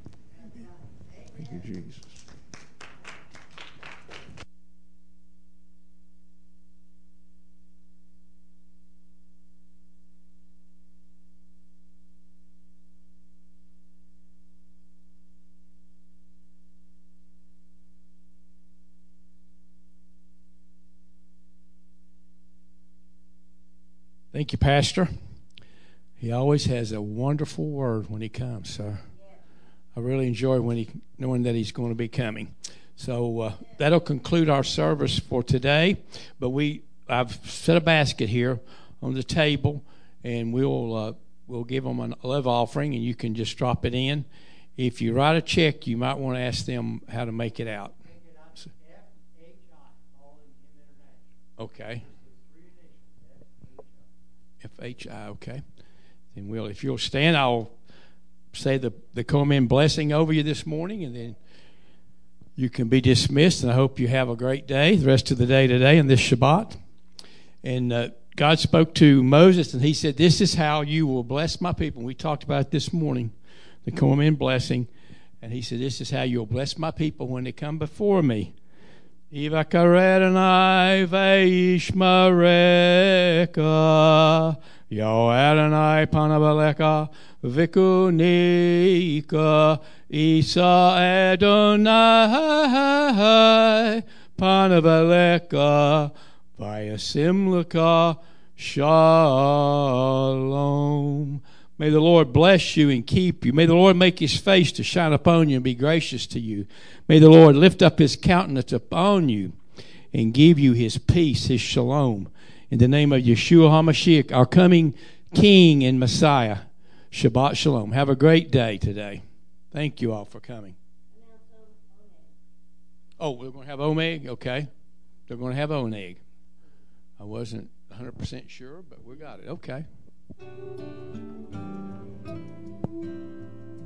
Thank you, Jesus. Thank you, Pastor. He always has a wonderful word when he comes, so I really enjoy when he knowing that he's going to be coming. So uh, that'll conclude our service for today. But we, I've set a basket here on the table, and we'll uh, we'll give them a love offering, and you can just drop it in. If you write a check, you might want to ask them how to make it out. So, okay. F H I, okay. Then we'll, if you'll stand, I'll say the, the come in blessing over you this morning, and then you can be dismissed. And I hope you have a great day, the rest of the day today in this Shabbat. And uh, God spoke to Moses, and he said, this is how you will bless my people. We talked about it this morning, the come in blessing. And he said, this is how you'll bless my people when they come before me. Ivakaredonai veishmareka, Yo Adonai panabaleka, vikunika, Isa Adonai panabaleka, vayasimleka, shalom. May the Lord bless you and keep you. May the Lord make his face to shine upon you and be gracious to you. May the Lord lift up his countenance upon you and give you his peace, his shalom. In the name of Yeshua HaMashiach, our coming King and Messiah. Shabbat Shalom. Have a great day today. Thank you all for coming. Oh, we're going to have Omeg? Okay. They're going to have Oneg. I wasn't one hundred percent sure, but we got it. Okay.